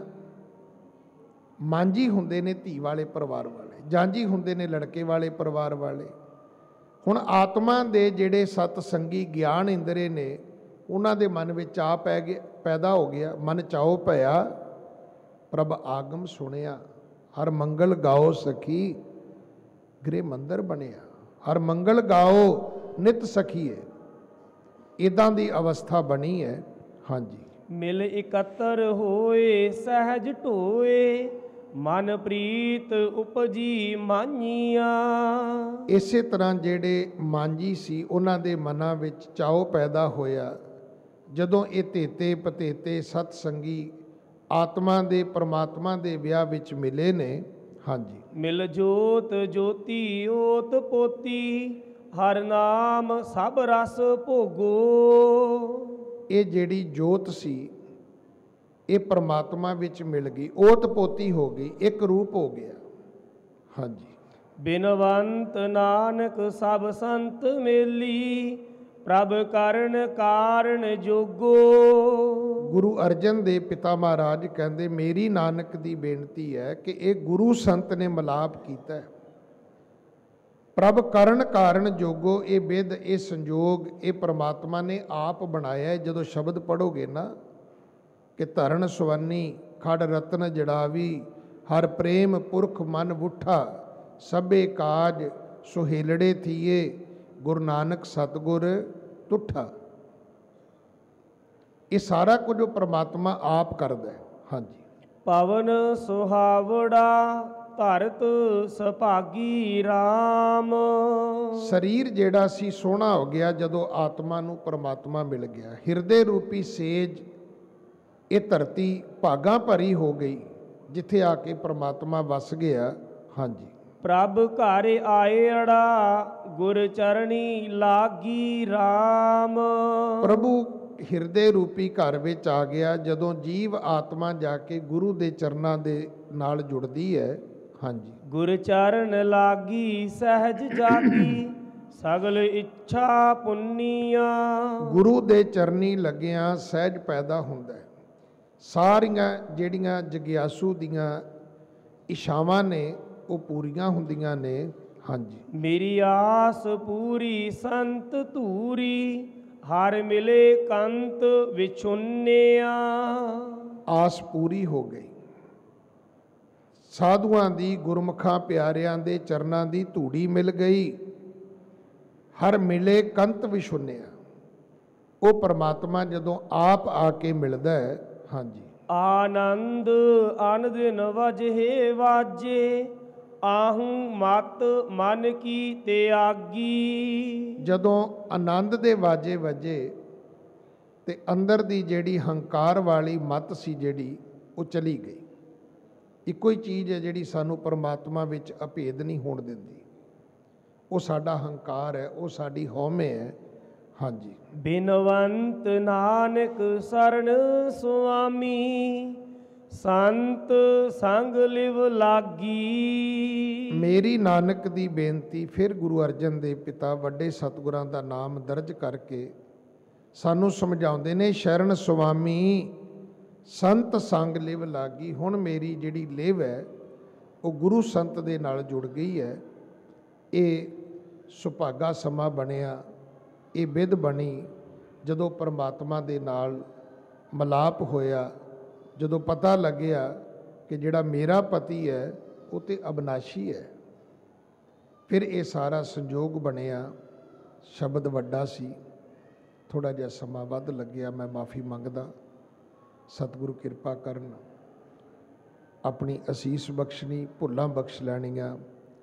[SPEAKER 2] ਮਾਂਜੀ ਹੁੰਦੇ ਨੇ ਧੀ ਵਾਲੇ ਪਰਿਵਾਰ ਵਾਲੇ, ਜਾਂਜੀ ਹੁੰਦੇ ਨੇ ਲੜਕੇ ਵਾਲੇ ਪਰਿਵਾਰ ਵਾਲੇ। ਹੁਣ ਆਤਮਾ ਦੇ ਜਿਹੜੇ ਸਤ ਸੰਗੀ ਗਿਆਨ ਇੰਦਰੇ ਨੇ, ਉਹਨਾਂ ਦੇ ਮਨ ਵਿੱਚ ਚਾਅ ਪੈ ਗਿਆ, ਪੈਦਾ ਹੋ ਗਿਆ। ਮਨ ਚਾਉ ਭਇਆ ਪ੍ਰਭ ਆਗਮ ਸੁਣਿਆ, ਹਰ ਮੰਗਲ ਗਾਓ ਸਖੀ ਗ੍ਰਹਿ ਮੰਦਰ ਬਣਿਆ। ਹਰ ਮੰਗਲ ਗਾਓ ਨਿਤ ਸਖੀਏ, ਇਦਾਂ ਦੀ ਅਵਸਥਾ ਬਣੀ ਹੈ। ਹਾਂਜੀ।
[SPEAKER 1] ਮਿਲ ਇਕੱਤਰ ਹੋਏ ਸਹਿਜ ਢੋਏ, ਮਨ ਪ੍ਰੀਤ ਉਪਜੀ ਮਾਨੀਆਂ।
[SPEAKER 2] ਇਸੇ ਤਰ੍ਹਾਂ ਜਿਹੜੇ ਮਾਂਜੀ ਸੀ, ਉਹਨਾਂ ਦੇ ਮਨਾਂ ਵਿੱਚ ਚਾਉ ਪੈਦਾ ਹੋਇਆ ਜਦੋਂ ਇਹ ਤੇਤੇ ਪਤੇਤੇ ਸਤ ਸੰਗੀ ਆਤਮਾ ਦੇ ਪਰਮਾਤਮਾ ਦੇ ਵਿਆਹ ਵਿੱਚ ਮਿਲੇ ਨੇ। ਹਾਂਜੀ।
[SPEAKER 1] ਮਿਲ ਜੋਤ ਜੋਤੀ ਓਤ ਪੋਤੀ, ਹਰ ਨਾਮ ਸਭ ਰਸ ਭੋਗੋ।
[SPEAKER 2] ਇਹ ਜਿਹੜੀ ਜੋਤ ਸੀ, ਇਹ ਪਰਮਾਤਮਾ ਵਿੱਚ ਮਿਲ ਗਈ, ਓਤ ਪੋਤੀ ਹੋ ਗਈ, ਇੱਕ ਰੂਪ ਹੋ ਗਿਆ। ਹਾਂਜੀ।
[SPEAKER 1] ਬਿਨਵੰਤ ਨਾਨਕ ਸਭ ਸੰਤ ਮੇਲੀ, ਪ੍ਰਭ ਕਰਨ ਕਾਰਨ ਜੋਗੋ।
[SPEAKER 2] ਗੁਰੂ ਅਰਜਨ ਦੇ ਪਿਤਾ ਮਹਾਰਾਜ ਕਹਿੰਦੇ, ਮੇਰੀ ਨਾਨਕ ਦੀ ਬੇਨਤੀ ਹੈ ਕਿ ਇਹ ਗੁਰੂ ਸੰਤ ਨੇ ਮਿਲਾਪ ਕੀਤਾ ਹੈ। ਪ੍ਰਭ ਕਰਨ ਕਾਰਨ ਜੋਗੋ, ਇਹ ਬਿਧ, ਇਹ ਸੰਜੋਗ, ਇਹ ਪਰਮਾਤਮਾ ਨੇ ਆਪ ਬਣਾਇਆ ਹੈ। ਜਦੋਂ ਸ਼ਬਦ ਪੜ੍ਹੋਗੇ ਨਾ ਕਿ ਧਰਨ ਸੁਵੰਨੀ ਖੜ ਰਤਨ ਜੜਾਵੀ, ਹਰ ਪ੍ਰੇਮ ਪੁਰਖ ਮਨ ਵੁੱਠਾ, ਸਭੇ ਕਾਜ ਸੁਹੇਲੜੇ ਥੀਏ, ਗੁਰੂ ਨਾਨਕ ਸਤਿਗੁਰ ਤੁਠਾ। ਇਹ ਸਾਰਾ ਕੁਝ ਉਹ ਪਰਮਾਤਮਾ ਆਪ ਕਰਦਾ ਹੈ। ਹਾਂਜੀ।
[SPEAKER 1] ਪਵਨ ਸੁਹਾਵੜਾ ਧਰਤ ਸੁਭਾਗੀ ਰਾਮ।
[SPEAKER 2] ਸਰੀਰ ਜਿਹੜਾ ਸੀ ਸੋਹਣਾ ਹੋ ਗਿਆ ਜਦੋਂ ਆਤਮਾ ਨੂੰ ਪਰਮਾਤਮਾ ਮਿਲ ਗਿਆ। ਹਿਰਦੇ ਰੂਪੀ ਸੇਜ, ਇਹ ਧਰਤੀ ਭਾਗਾਂ ਭਰੀ ਹੋ ਗਈ, ਜਿੱਥੇ ਆ ਕੇ ਪਰਮਾਤਮਾ ਵਸ ਗਿਆ। ਹਾਂਜੀ।
[SPEAKER 1] ਪ੍ਰਭ ਘਰ ਆਏੜਾ, ਗੁਰ ਚਰਣੀ ਲਾਗੀ ਰਾਮ।
[SPEAKER 2] ਪ੍ਰਭੂ ਹਿਰਦੇ ਰੂਪੀ ਘਰ ਵਿੱਚ ਆ ਗਿਆ ਜਦੋਂ ਜੀਵ ਆਤਮਾ ਜਾ ਕੇ ਗੁਰੂ ਦੇ ਚਰਨਾਂ ਦੇ ਨਾਲ ਜੁੜਦੀ ਹੈ। ਹਾਂਜੀ,
[SPEAKER 1] ਗੁਰ ਚਰਨ ਲਾਗੀ ਸਹਿਜ ਜਾਗੀ ਸਗਲ ਇੱਛਾ ਪੁੰਨੀਆਂ।
[SPEAKER 2] ਗੁਰੂ ਦੇ ਚਰਨੀ ਲੱਗਿਆਂ ਸਹਿਜ ਪੈਦਾ ਹੁੰਦਾ ਹੈ। ਸਾਰੀਆਂ ਜਿਹੜੀਆਂ ਜਗਿਆਸੂ ਦੀਆਂ ਇਛਾਵਾਂ ਨੇ ਉਹ ਪੂਰੀਆਂ ਹੁੰਦੀਆਂ ਨੇ। ਹਾਂਜੀ,
[SPEAKER 1] ਮੇਰੀ ਆਸ ਪੂਰੀ ਸੰਤ ਧੂਰੀ ਹਰ ਮਿਲੇ ਕੰਤ ਵਿਛੁੰਨਿਆ।
[SPEAKER 2] ਆਸ ਪੂਰੀ ਹੋ ਗਈ। ਸਾਧੂਆਂ ਦੀ ਗੁਰਮੁਖਾਂ ਪਿਆਰਿਆਂ ਦੇ ਚਰਨਾਂ ਦੀ ਧੂੜੀ ਮਿਲ ਗਈ। ਹਰ ਮਿਲੇ ਕੰਤ ਵਿਛੁੰਨਿਆ। ਉਹ ਪਰਮਾਤਮਾ ਜਦੋਂ ਆਪ ਆ ਕੇ ਮਿਲਦਾ ਹੈ। ਹਾਂਜੀ,
[SPEAKER 1] ਆਨੰਦ ਅਨਦਿਨ ਵਜੇ ਵਾਜੇ ਆਹੂੰ ਮਤ ਮਨ ਕੀ ਤਿਆਗੀ।
[SPEAKER 2] ਜਦੋਂ ਆਨੰਦ ਦੇ ਵਾਜੇ ਵੱਜੇ ਤੇ ਅੰਦਰ ਦੀ ਜਿਹੜੀ ਹੰਕਾਰ ਵਾਲੀ ਮਤ ਸੀ ਜਿਹੜੀ ਉਹ ਚਲੀ ਗਈ। ਇੱਕੋ ਹੀ ਚੀਜ਼ ਹੈ ਜਿਹੜੀ ਸਾਨੂੰ ਪਰਮਾਤਮਾ ਵਿੱਚ ਅਭੇਦ ਨਹੀਂ ਹੋਣ ਦਿੰਦੀ, ਉਹ ਸਾਡਾ ਹੰਕਾਰ ਹੈ, ਉਹ ਸਾਡੀ ਹਉਮੈ ਹੈ। ਹਾਂਜੀ,
[SPEAKER 1] ਬਿਨਵੰਤ ਨਾਨਕ ਸਰਣ ਸੁਆਮੀ ਸੰਤ ਸੰਗ ਲਿਵ ਲਾਗੀ।
[SPEAKER 2] ਮੇਰੀ ਨਾਨਕ ਦੀ ਬੇਨਤੀ ਫਿਰ ਗੁਰੂ ਅਰਜਨ ਦੇਵ ਪਿਤਾ ਵੱਡੇ ਸਤਿਗੁਰਾਂ ਦਾ ਨਾਮ ਦਰਜ ਕਰਕੇ ਸਾਨੂੰ ਸਮਝਾਉਂਦੇ ਨੇ, ਸ਼ਰਨ ਸੁਆਮੀ ਸੰਤ ਸੰਗ ਲਿਵ ਲਾਗੀ। ਹੁਣ ਮੇਰੀ ਜਿਹੜੀ ਲਿਵ ਹੈ ਉਹ ਗੁਰੂ ਸੰਤ ਦੇ ਨਾਲ ਜੁੜ ਗਈ ਹੈ। ਇਹ ਸੁਭਾਗਾ ਸਮਾਂ ਬਣਿਆ, ਇਹ ਵਿਧ ਬਣੀ ਜਦੋਂ ਪਰਮਾਤਮਾ ਦੇ ਨਾਲ ਮਿਲਾਪ ਹੋਇਆ, ਜਦੋਂ ਪਤਾ ਲੱਗਿਆ ਕਿ ਜਿਹੜਾ ਮੇਰਾ ਪਤੀ ਹੈ ਉਹ ਤੇ ਅਬਨਾਸ਼ੀ ਹੈ। ਫਿਰ ਇਹ ਸਾਰਾ ਸੰਜੋਗ ਬਣਿਆ। ਸ਼ਬਦ ਵੱਡਾ ਸੀ, ਥੋੜਾ ਜਿਹਾ ਸਮਾਂ ਵੱਧ ਲੱਗਿਆ, ਮੈਂ ਮਾਫੀ ਮੰਗਦਾ। ਸਤਿਗੁਰੂ ਕਿਰਪਾ ਕਰਨ, ਆਪਣੀ ਅਸੀਸ ਬਖਸ਼ਣੀ, ਭੁੱਲਾਂ ਬਖਸ਼ ਲੈਣੀਆਂ।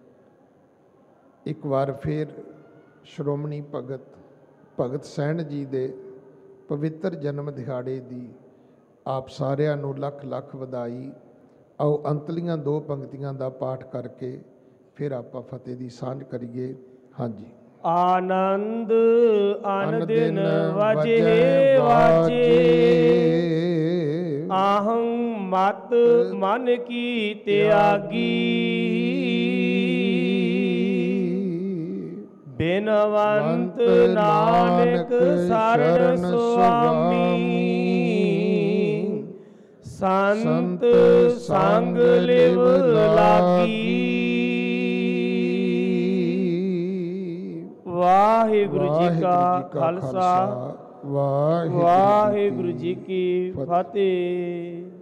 [SPEAKER 2] ਇੱਕ ਵਾਰ ਫਿਰ ਸ਼੍ਰੋਮਣੀ ਭਗਤ ਭਗਤ ਸੈਣ ਜੀ ਦੇ ਪਵਿੱਤਰ ਜਨਮ ਦਿਹਾੜੇ ਦੀ ਆਪ ਸਾਰਿਆਂ ਨੂੰ ਲੱਖ ਲੱਖ ਵਧਾਈ। ਆਓ ਅੰਤਲੀਆਂ ਦੋ ਪੰਕਤੀਆਂ ਦਾ ਪਾਠ ਕਰਕੇ ਫਿਰ ਆਪਾਂ ਫਤਿਹ ਦੀ ਸਾਂਝ ਕਰੀਏ। ਹਾਂਜੀ,
[SPEAKER 1] ਆਨੰਦ ਅਨ ਦਿਨ ਵਜੇ ਵਾਜੇ ਆਹੰ ਮਤ ਮਨ ਕੀ ਤਿਆਗੀ। ਬਿਨਵੰਤ ਨਾਨਕ ਸਰਣ ਸੁਆਮੀ ਸੰਤ ਸੰਗ ਲਿਵ ਲਾਗੀ। ਵਾਹਿਗੁਰੂ ਜੀ ਕਾ ਖਾਲਸਾ, ਵਾਹਿਗੁਰੂ ਜੀ ਕੀ ਫਤਿਹ।